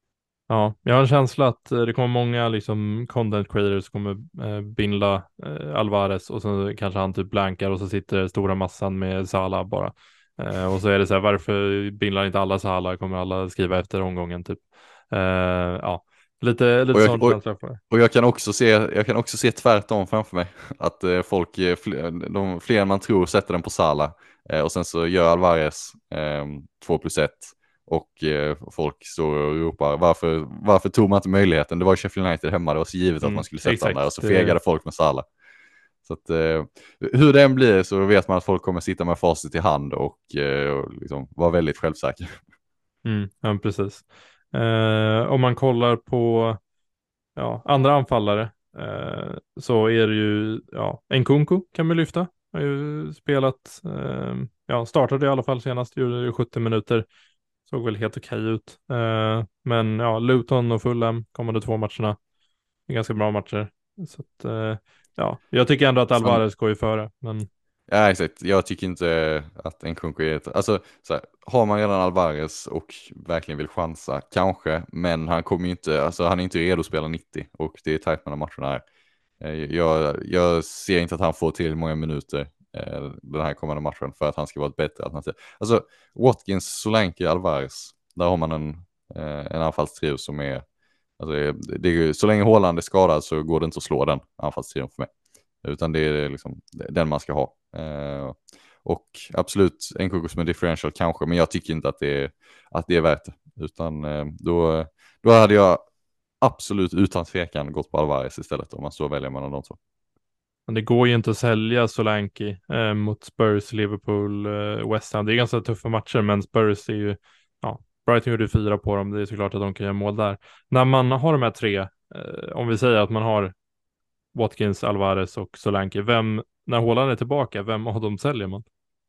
S2: Ja, jag har en känsla att eh, det kommer många liksom content creators kommer eh, bindla eh, Alvarez och så kanske han typ blankar och så sitter stora massan med Salah bara. Eh, och så är det så här, varför bindlar inte alla Salah? Kommer alla skriva efter omgången typ. Eh, ja, lite, lite
S3: Och
S2: sån
S3: jag,
S2: känsla på det.
S3: och jag kan också se, jag kan också se tvärtom framför mig. Att eh, folk, eh, fler, de, fler än man tror sätter den på Salah. Eh, och sen så gör Alvarez eh, två plus ett. Och eh, folk står och ropar, varför, varför tog man inte möjligheten? Det var Sheffield United hemma, det var så givet
S2: Mm,
S3: att man skulle sätta
S2: exakt,
S3: den där. Och så
S2: det-
S3: fegade folk med Salah. Så att, eh, hur det än blir så vet man att folk kommer sitta med facit i hand och, eh, och liksom vara väldigt självsäkra.
S2: Mm, ja, precis. Eh, om man kollar på ja, andra anfallare eh, så är det ju ja, Nkunku kan man lyfta. Har ju spelat, eh, ja, startade i alla fall senast, gjorde ju sjuttio minuter. Såg väl helt okej ut. Eh, men ja, Luton och Fulham kommande två matcherna. Det är ganska bra matcher. Så att, eh, ja, jag tycker ändå att Alvarez går ju före. Men
S3: Ja, exakt. Jag tycker inte att en konkurrent, alltså så här, har man redan Alvarez och verkligen vill chansa, kanske, men han kommer ju inte, alltså han är inte redo att spela nittio och det är tajt mellan matcherna här. Eh, Jag, jag ser inte att han får till många minuter eh, den här kommande matchen för att han ska vara ett bättre alternativ. Alltså Watkins, Solanke, Alvarez, där har man en, eh, en anfallstrio som är, alltså det, det är, så länge Haaland är skadad så går det inte att slå den anfallstrion för mig. Utan det är liksom den man ska ha. Eh, och absolut en kokos med differential kanske, men jag tycker inte att det är, att det är värt det. Utan eh, då, då hade jag absolut utan tvekan gått på Alvarez istället om man så väljer mellan de två.
S2: Men det går ju inte att sälja Solanke eh, mot Spurs, Liverpool, eh, West Ham. Det är ganska tuffa matcher, men Spurs är ju, ja, Brighton gjorde fyra på dem. Det är såklart att de kan göra mål där. När man har de här tre, eh, om vi säger att man har Watkins, Alvarez och Solanke, vem, när Haaland är tillbaka, vem av dem säljer man?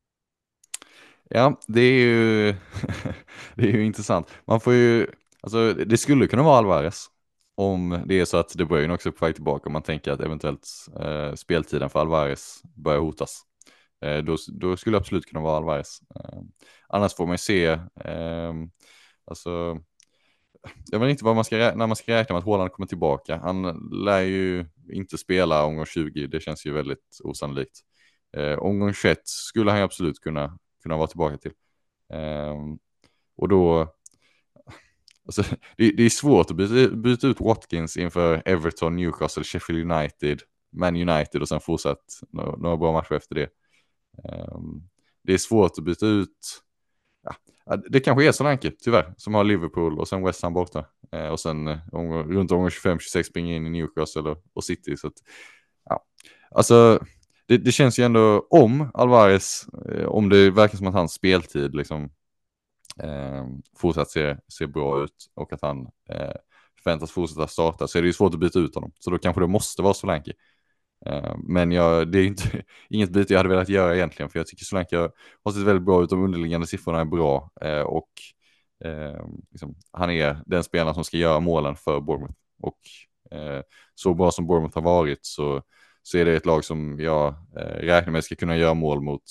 S3: Ja, det är ju det är ju intressant. Man får ju, alltså det skulle kunna vara Alvarez om det är så att De Bruyne också är på väg tillbaka och man tänker att eventuellt eh, speltiden för Alvarez börjar hotas. Eh, då, då skulle det absolut kunna vara Alvarez. Eh, annars får man ju se, eh, alltså jag vet inte vad man ska räkna, när man ska räkna med att Haaland kommer tillbaka. Han lär ju inte spela omgång tjugo, det känns ju väldigt osannolikt. Eh, omgång tjugoett skulle han ju absolut kunna, kunna vara tillbaka till. Eh, och då, alltså, det, det är svårt att byta, byta ut Watkins inför Everton, Newcastle, Sheffield United, Man United och sen fortsatt några, några bra matcher efter det. Eh, det är svårt att byta ut. Ja, det kanske är Solanke, tyvärr, som har Liverpool och sen West Ham borta. Eh, och sen eh, om, runt omgång tjugofem tjugosex springer in i Newcastle och, och City. Så att, ja. Alltså, det, det känns ju ändå om Alvarez, eh, om det verkar som att hans speltid liksom eh, fortsatt ser, ser bra ut och att han eh, förväntas fortsätta starta, så är det ju svårt att byta ut honom. Så då kanske det måste vara Solanke. Uh, men jag, det är inte, inget byte jag hade velat göra egentligen, för jag tycker Solanke har sett väldigt bra ut, de underliggande siffrorna är bra uh, och uh, liksom, han är den spelaren som ska göra målen för Bournemouth och uh, så bra som Bournemouth har varit så, så är det ett lag som jag räknar med ska kunna göra mål mot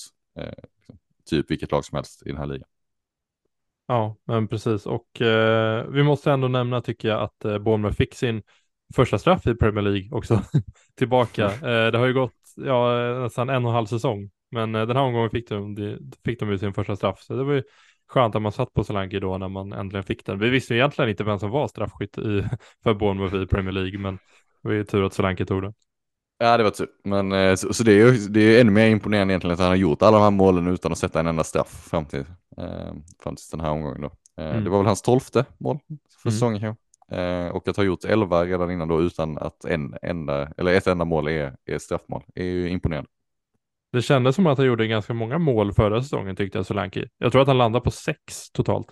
S3: typ vilket lag som helst i den här ligan.
S2: Ja, men precis. Och eh, vi måste ändå nämna, tycker jag, att eh, Bournemouth fick sin första straff i Premier League också tillbaka. Eh, det har ju gått ja, nästan en och en halv säsong. Men eh, den här omgången fick de, de, fick de ju sin första straff. Så det var ju skönt att man satt på Solanke då när man äntligen fick den. Vi visste ju egentligen inte vem som var straffskytt i, för Bournemouth i Premier League. Men det var ju tur att Solanke tog den.
S3: Ja, det var tur. Men, eh, så, så det är ju det är ännu mer imponerande egentligen att han har gjort alla de här målen utan att sätta en enda straff fram till, eh, fram till den här omgången då. Eh,
S2: Mm.
S3: Det var väl hans tolfte mål för
S2: Mm.
S3: säsongen. eh, och att ha gjort elva redan innan då utan att en enda, eller ett enda mål är, är straffmål är ju imponerande.
S2: Det kändes som att han gjorde ganska många mål förra säsongen tyckte jag, Solanke. Jag tror att han landade på sex totalt.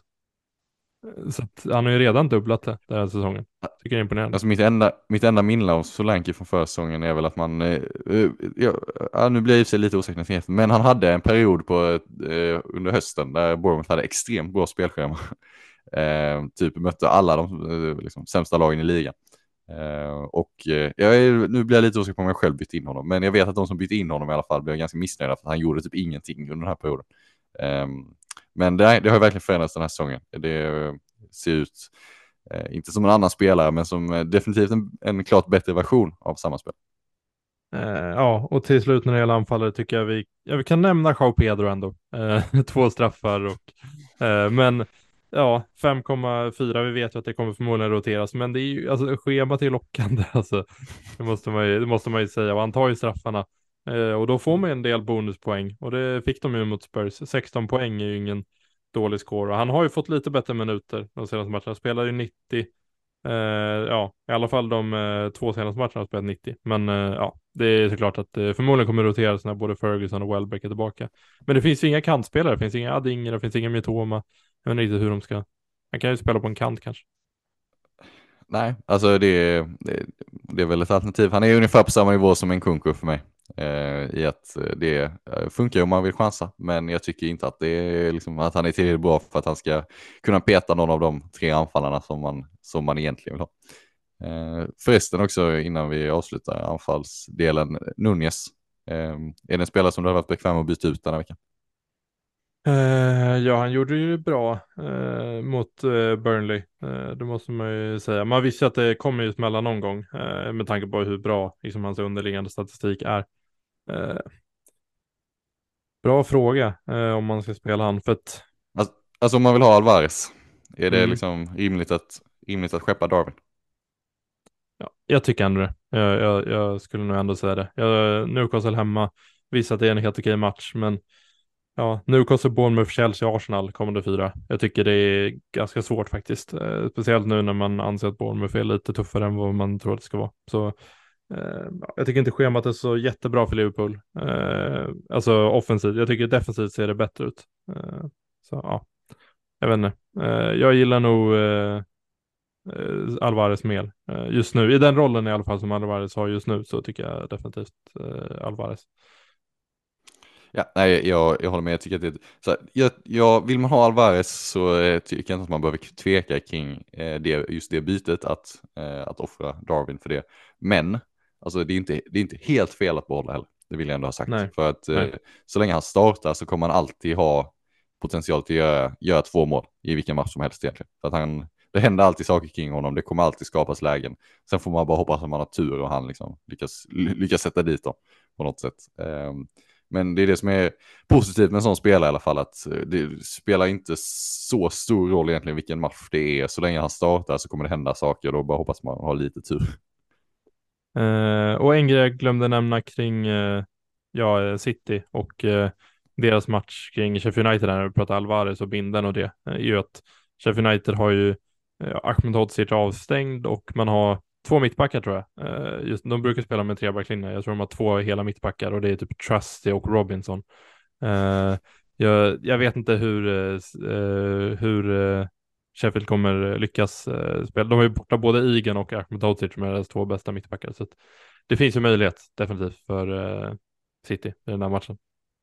S2: Så att han har ju redan dubblat det den här säsongen. Tycker jag är imponerande.
S3: Alltså mitt enda, mitt enda minne av Solanke från förra säsongen är väl att man, eh, ja, nu blir jag i sig lite osäker, men han hade en period på eh, under hösten där Bournemouth hade extremt bra spelschema. eh, typ mötte alla de eh, liksom, sämsta lagen i ligan. Eh, och eh, jag är, nu blir jag lite osäker på om jag själv bytte in honom, men jag vet att de som bytte in honom i alla fall blev ganska missnöjda för att han gjorde typ ingenting under den här perioden. Eh, men det, det har verkligen förändrats den här säsongen. Det ser ut Eh, inte som en annan spelare, men som eh, definitivt en, en klart bättre version av samma spel.
S2: Eh, ja, och till slut när det gäller anfallare tycker jag vi, ja, vi kan nämna João Pedro ändå. Eh, två straffar och, eh, men ja, fem komma fyra, vi vet ju att det kommer förmodligen roteras, men det är ju, alltså schemat är lockande, alltså, det måste man ju, det måste man ju säga, och han tar ju straffarna, eh, och då får man en del bonuspoäng, och det fick de ju mot Spurs. sexton poäng är ju ingen dålig score, och han har ju fått lite bättre minuter de senaste matcherna, spelar ju nittio. Uh, ja, i alla fall de uh, två senaste matcherna har spelat nittio. Men uh, ja, det är såklart att det uh, förmodligen kommer roteras när både Ferguson och Welbeck är tillbaka. Men det finns ju inga kantspelare, det finns inga Addinger, det finns inga Mitoma. Jag vet inte riktigt hur de ska. Han kan ju spela på en kant kanske.
S3: Nej, alltså det, det, det är väl ett alternativ. Han är ungefär på samma nivå som en Nkunku för mig. Eh, I att det eh, funkar om man vill chansa, men jag tycker inte att det är liksom, att han är tillräckligt bra för att han ska kunna peta någon av de tre anfallarna som man, som man egentligen vill ha. Eh, förresten också innan vi avslutar anfallsdelen, Nunez. Eh, är det en spelare som du har varit bekväm att byta ut den här veckan?
S2: Uh, ja, han gjorde ju bra uh, mot uh, Burnley. Uh, det måste man ju säga. Man visste att det kommer ju smälla någon gång uh, med tanke på hur bra liksom, hans underliggande statistik är. Uh, bra fråga uh, om man ska spela han. För att...
S3: alltså, alltså om man vill ha Alvarez, är det
S2: mm.
S3: liksom rimligt att, rimligt att skeppa Darwin?
S2: Ja, jag tycker ändå det. Jag, jag, jag skulle nog ändå säga det. Jag, Newcastle hemma, visst att det är en helt okej match, men ja, Newcastle, Bournemouth, Chelsea, Arsenal kommande fyra. Jag tycker det är ganska svårt faktiskt. Eh, speciellt nu när man anser att Bournemouth är lite tuffare än vad man tror att det ska vara. Så eh, jag tycker inte schemat är så jättebra för Liverpool. Eh, alltså offensivt. Jag tycker defensivt ser det bättre ut. Eh, så ja, jag vet inte. Eh, jag gillar nog eh, Alvarez mer. Uh, just nu, i den rollen i alla fall som Alvarez har just nu, så tycker jag definitivt uh, Alvarez.
S3: Ja, nej, jag, jag håller med. Jag tycker att det, så här, jag, jag, vill man ha Alvarez så eh, tycker jag inte att man behöver tveka kring eh, det, just det bytet att, eh, att offra Darwin för det. Men alltså, det, är inte, det är inte helt fel att behålla heller. Det vill jag ändå ha sagt.
S2: Nej.
S3: För att eh,
S2: Nej.
S3: så länge han startar så kommer han alltid ha potential till att göra, göra två mål i vilken match som helst egentligen. För att han, det händer alltid saker kring honom. Det kommer alltid skapas lägen. Sen får man bara hoppas att man har tur och han liksom lyckas, lyckas sätta dit dem på något sätt. Um, Men det är det som är positivt med en sån spelare i alla fall, att det spelar inte så stor roll egentligen vilken match det är. Så länge han startar så kommer det hända saker och då bara hoppas man har lite tur.
S2: Uh, och en grej jag glömde nämna kring uh, ja, City och uh, deras match kring Sheffield United när vi pratar Alvarez och binden och det uh, är ju att Sheffield United har ju uh, Ahmed Hodzic avstängd och man har två mittbackar tror jag. Uh, just, de brukar spela med trebackslinje. Jag tror de har två hela mittbackar och det är typ Trusty och Robinson. Uh, jag, jag vet inte hur, uh, hur uh, Sheffield kommer lyckas uh, spela. De har ju borta både Egan och Ahmed Hodzic med deras två bästa mittbackar. Så att det finns ju möjlighet definitivt för uh, City i den här matchen.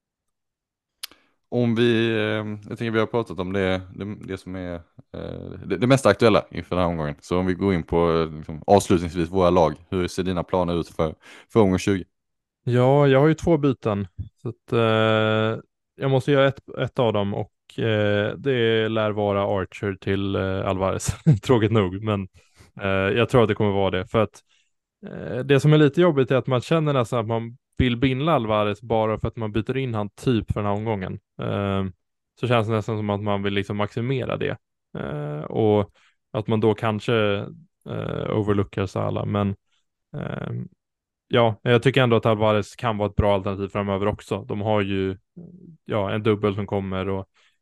S3: Om vi, jag tänker vi har pratat om det, det, det som är det, det mest aktuella inför den här omgången. Så om vi går in på liksom, avslutningsvis våra lag, hur ser dina planer ut för, för omgång tjugo?
S2: Ja, jag har ju två byten. Så att, eh, jag måste göra ett, ett av dem och eh, det lär vara Archer till eh, Alvarez. Tråkigt nog, men eh, jag tror att det kommer vara det. För att eh, det som är lite jobbigt är att man känner nästan att man vill binda Alvarez bara för att man byter in han typ för den här omgången. Eh, så känns det nästan som att man vill liksom maximera det. Eh, och att man då kanske eh, overlookar Salah, men eh, ja, jag tycker ändå att Alvarez kan vara ett bra alternativ framöver också. De har ju ja, en dubbel som kommer och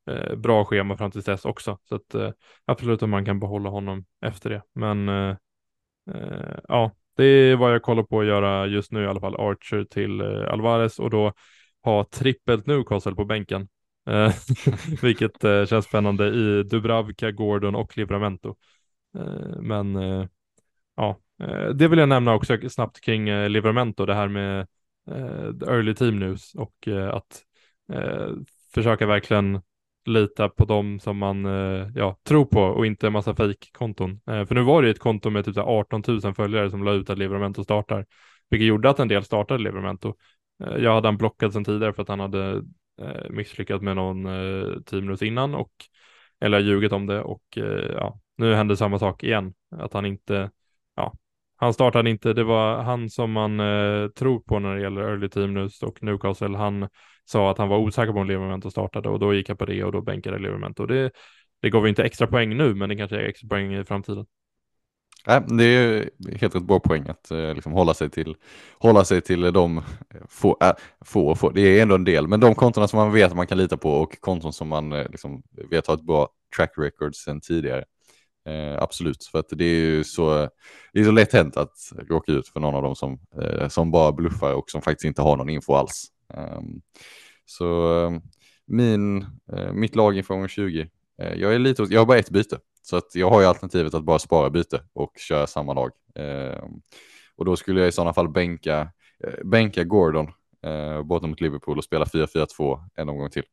S2: eh, bra schema fram till dess också. Så att eh, absolut om man kan behålla honom efter det. Men eh, eh, ja, det är vad jag kollar på att göra just nu i alla fall. Archer till eh, Alvarez och då ha trippelt Newcastle på bänken. Eh, vilket eh, känns spännande i Dubravka, Gordon och Livramento. Eh, men eh, ja, eh, det vill jag nämna också snabbt kring eh, Livramento, det här med eh, early team news och eh, att eh, försöka verkligen lita på dem som man eh, ja, tror på och inte en massa fake-konton. Eh, för nu var det ett konto med typ så här arton tusen följare som la ut att Livramento startar, vilket gjorde att en del startade Livramento. Eh, jag hade han blockad sedan tidigare för att han hade eh, misslyckats med någon eh, team news innan och eller ljugit om det och eh, ja, nu hände samma sak igen, att han inte ja, han startade inte, det var han som man eh, tror på när det gäller early team news och Newcastle, han sa att han var osäker på om Livramento startade och då gick jag på det och då bänkade Livramento. Det, det gav inte extra poäng nu, men det kanske är extra poäng i framtiden.
S3: Nej, det är helt rätt bra poäng att eh, liksom hålla sig till hålla sig till de få, äh, få, få, det är ändå en del, men de kontona som man vet att man kan lita på och konton som man eh, liksom vet har ett bra track record sedan tidigare. Eh, absolut, för att det är ju så, det är så lätt hänt att råka ut för någon av dem som, eh, som bara bluffar och som faktiskt inte har någon info alls. Um, så um, min, uh, mitt lag inför gånger tjugo, uh, jag är lite, jag har bara ett byte, så att jag har ju alternativet att bara spara byte och köra samma lag. Uh, och då skulle jag i sådana fall bänka, uh, bänka Gordon uh, bortom mot Liverpool och spela fyra fyra två en omgång till.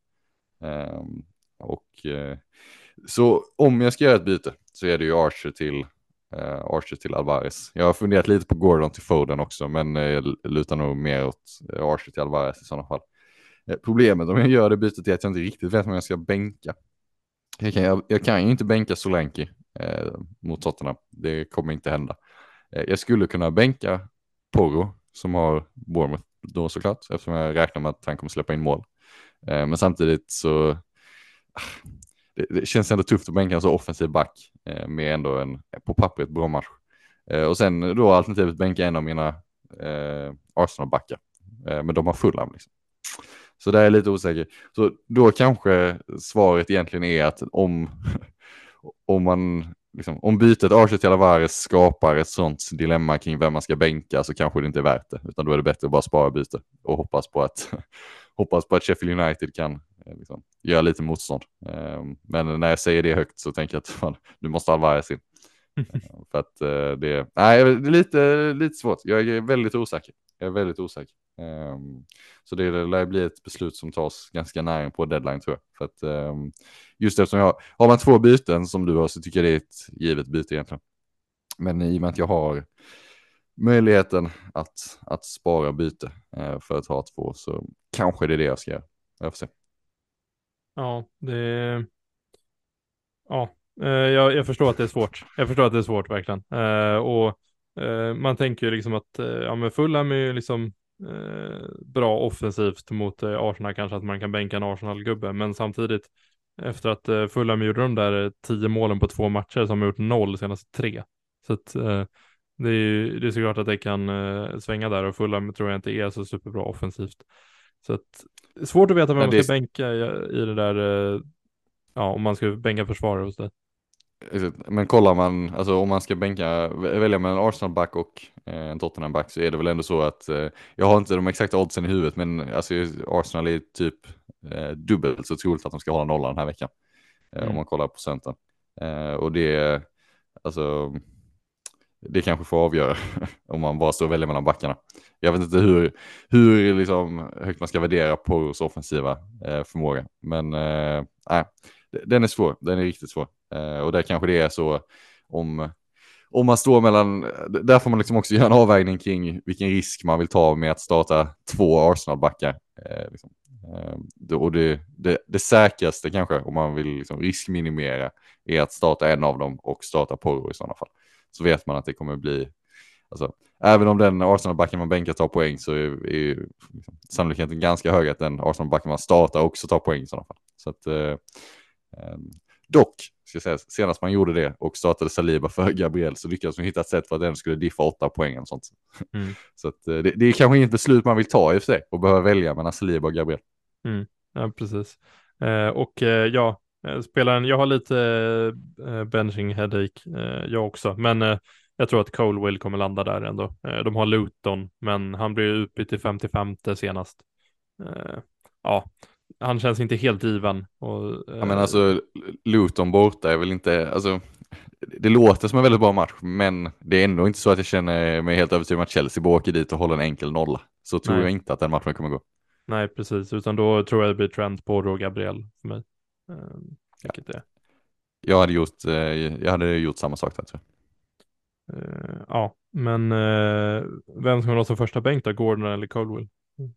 S3: Um, och uh, så om jag ska göra ett byte så är det ju Archer till uh, Archer till Alvarez. Jag har funderat lite på Gordon till Foden också, men uh, jag lutar nog mer åt uh, Archer till Alvarez i sådana fall. Uh, problemet om jag gör det bytet är att jag inte riktigt vet om jag ska bänka. Jag kan, jag, jag kan ju inte bänka Solanke uh, mot Tottenham. Det kommer inte hända. Uh, jag skulle kunna bänka Porro som har Bournemouth då såklart, eftersom jag räknar med att han kommer släppa in mål. Uh, men samtidigt så uh, Det, det känns ändå tufft att bänka en så offensiv back eh, med ändå en på pappret bra match. Eh, och sen då alternativet bänka en av mina eh, Arsenal-backar. Eh, men de har Fulham liksom. Så det är lite osäker. Så då kanske svaret egentligen är att om, om man liksom, om bytet Archer till Alvarez skapar ett sånt dilemma kring vem man ska bänka, så kanske det inte är värt det. Utan då är det bättre att bara spara byte och hoppas på att hoppas på att Sheffield United kan liksom göra lite motstånd. Men när jag säger det högt så tänker jag att fan, du måste Alvarez in. För att det, nej, det är lite, lite svårt. Jag är väldigt osäker. Jag är väldigt osäker. Så det lär bli ett beslut som tas ganska nära på deadline, tror jag. För att just eftersom jag har man två byten som du har, så tycker jag det är ett givet byte egentligen. Men i och med att jag har möjligheten att, att spara byte för att ha två, så kanske det är det jag ska göra. Jag får se.
S2: Ja, det ja, eh, jag, jag förstår att det är svårt. Jag förstår att det är svårt verkligen. Eh, och eh, man tänker ju liksom att eh, ja, men Fulham är ju liksom eh, bra offensivt mot eh, Arsenal, kanske att man kan bänka en Arsenal-gubbe, men samtidigt efter att eh, Fulham gjorde de där eh, tio målen på två matcher, som har gjort noll senaste tre. Så att eh, det är ju det är såklart att det kan eh, svänga där, och Fulham tror jag inte är så superbra offensivt. Så att det är svårt att veta vem man ska
S3: det...
S2: bänka i, i det där eh, ja, om man ska bänka försvarare hos det.
S3: Men kollar man, alltså om man ska bänka, välja med en Arsenal-back och eh, en Tottenham-back, så är det väl ändå så att eh, jag har inte de exakta oddsen i huvudet, men alltså, Arsenal är typ eh, dubbelt så troligt att de ska hålla nollan den här veckan. Eh, mm. Om man kollar på procenten. Eh, och det, alltså, det kanske får avgöra om man bara står och väljer mellan backarna. Jag vet inte hur, hur liksom högt man ska värdera Porros offensiva eh, förmåga. Men eh, nej, den är svår. Den är riktigt svår. Eh, och där kanske det är så om, om man står mellan, där får man liksom också göra en avvägning kring vilken risk man vill ta med att starta två Arsenal-backar. Eh, liksom. eh, och det, det, det säkraste kanske, om man vill liksom riskminimera, är att starta en av dem och starta Porro i sådana fall. Så vet man att det kommer bli, alltså, även om den Arsenal-backen man bänkar tar poäng, så är, är sannolikheten ganska hög att den Arsenal-backen man startar också tar poäng i sådana fall. Så att, eh, eh, dock, ska jag säga, senast man gjorde det och startade Saliba för Gabriel, så lyckades man hitta ett sätt för att den skulle diffa åtta poäng och sånt. Mm. Så att, eh, det, det är kanske inget beslut man vill ta i och för sig, och behöva välja mellan Saliba och Gabriel.
S2: Mm. Ja, precis. Eh, och eh, ja, eh, spelaren, jag har lite eh, benching headache, eh, jag också, men eh, jag tror att Colwill kommer landa där ändå. Eh, de har Luton, men han blir utbytt till femtiofem senast. Eh, ja, han känns inte helt given. Och, eh,
S3: Ja, men alltså Luton borta är väl inte, alltså det låter som en väldigt bra match, men det är ändå inte så att jag känner mig helt övertygad om att Chelsea bara åker dit och håller en enkel nolla. Så tror
S2: nej.
S3: jag inte att den matchen kommer gå.
S2: Nej, precis, utan då tror jag det blir Trent, Porro och Gabriel för mig. Eh, vilket det är.
S3: Jag hade gjort, eh, jag hade gjort samma sak där, tror jag.
S2: Uh, ja, men uh, vem ska man ha som första bänk då? Gordon eller Colwill? Mm.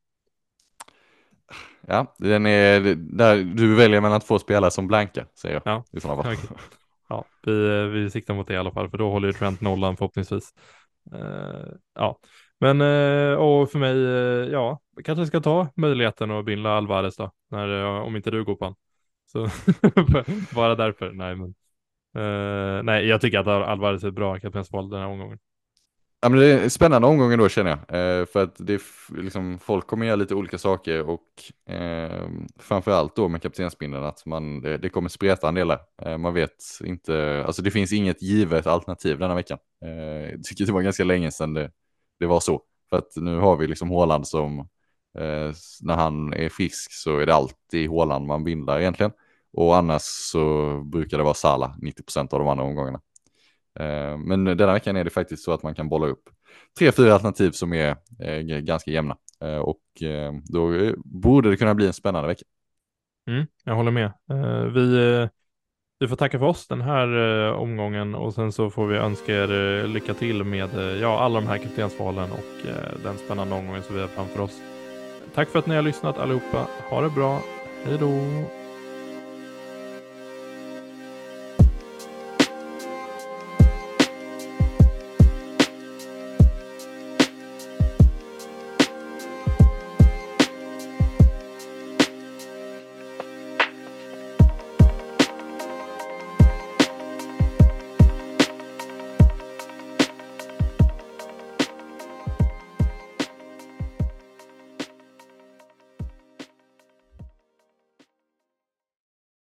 S3: Ja, den är där du väljer mellan två spelare som blanka, säger jag.
S2: Ja,
S3: I sådana fall.
S2: okay. Ja, vi, vi siktar mot det i alla fall, för då håller ju Trent nollan förhoppningsvis. Uh, ja, men uh, och för mig, uh, ja, kanske ska ta möjligheten att binda Alvarez då, när, uh, om inte du går på han. Så bara därför, nej men. Uh, nej, jag tycker att Alvarez är ett bra kaptensval den här omgången.
S3: Ja, men det är en spännande omgången då, känner jag. Eh, för att det är f- liksom, folk kommer göra lite olika saker och eh, framförallt då med kaptensbindeln att man, det, det kommer spreta en del där. Eh, man vet inte, alltså det finns inget givet alternativ denna veckan. Eh, jag tycker det var ganska länge sedan det, det var så. För att nu har vi liksom Haaland som, eh, när han är frisk så är det alltid Haaland man bindlar egentligen. Och annars så brukar det vara Salah nittio procent av de andra omgångarna. Men denna veckan är det faktiskt så att man kan bolla upp tre, fyra alternativ som är eh, ganska jämna. Eh, och eh, då borde det kunna bli en spännande vecka.
S2: Mm, jag håller med. Eh, vi, eh, vi får tacka för oss den här eh, omgången och sen så får vi önska er eh, lycka till med eh, ja, alla de här kaptensvalen och eh, den spännande omgången som vi har framför oss. Tack för att ni har lyssnat allihopa. Ha det bra. Hej då!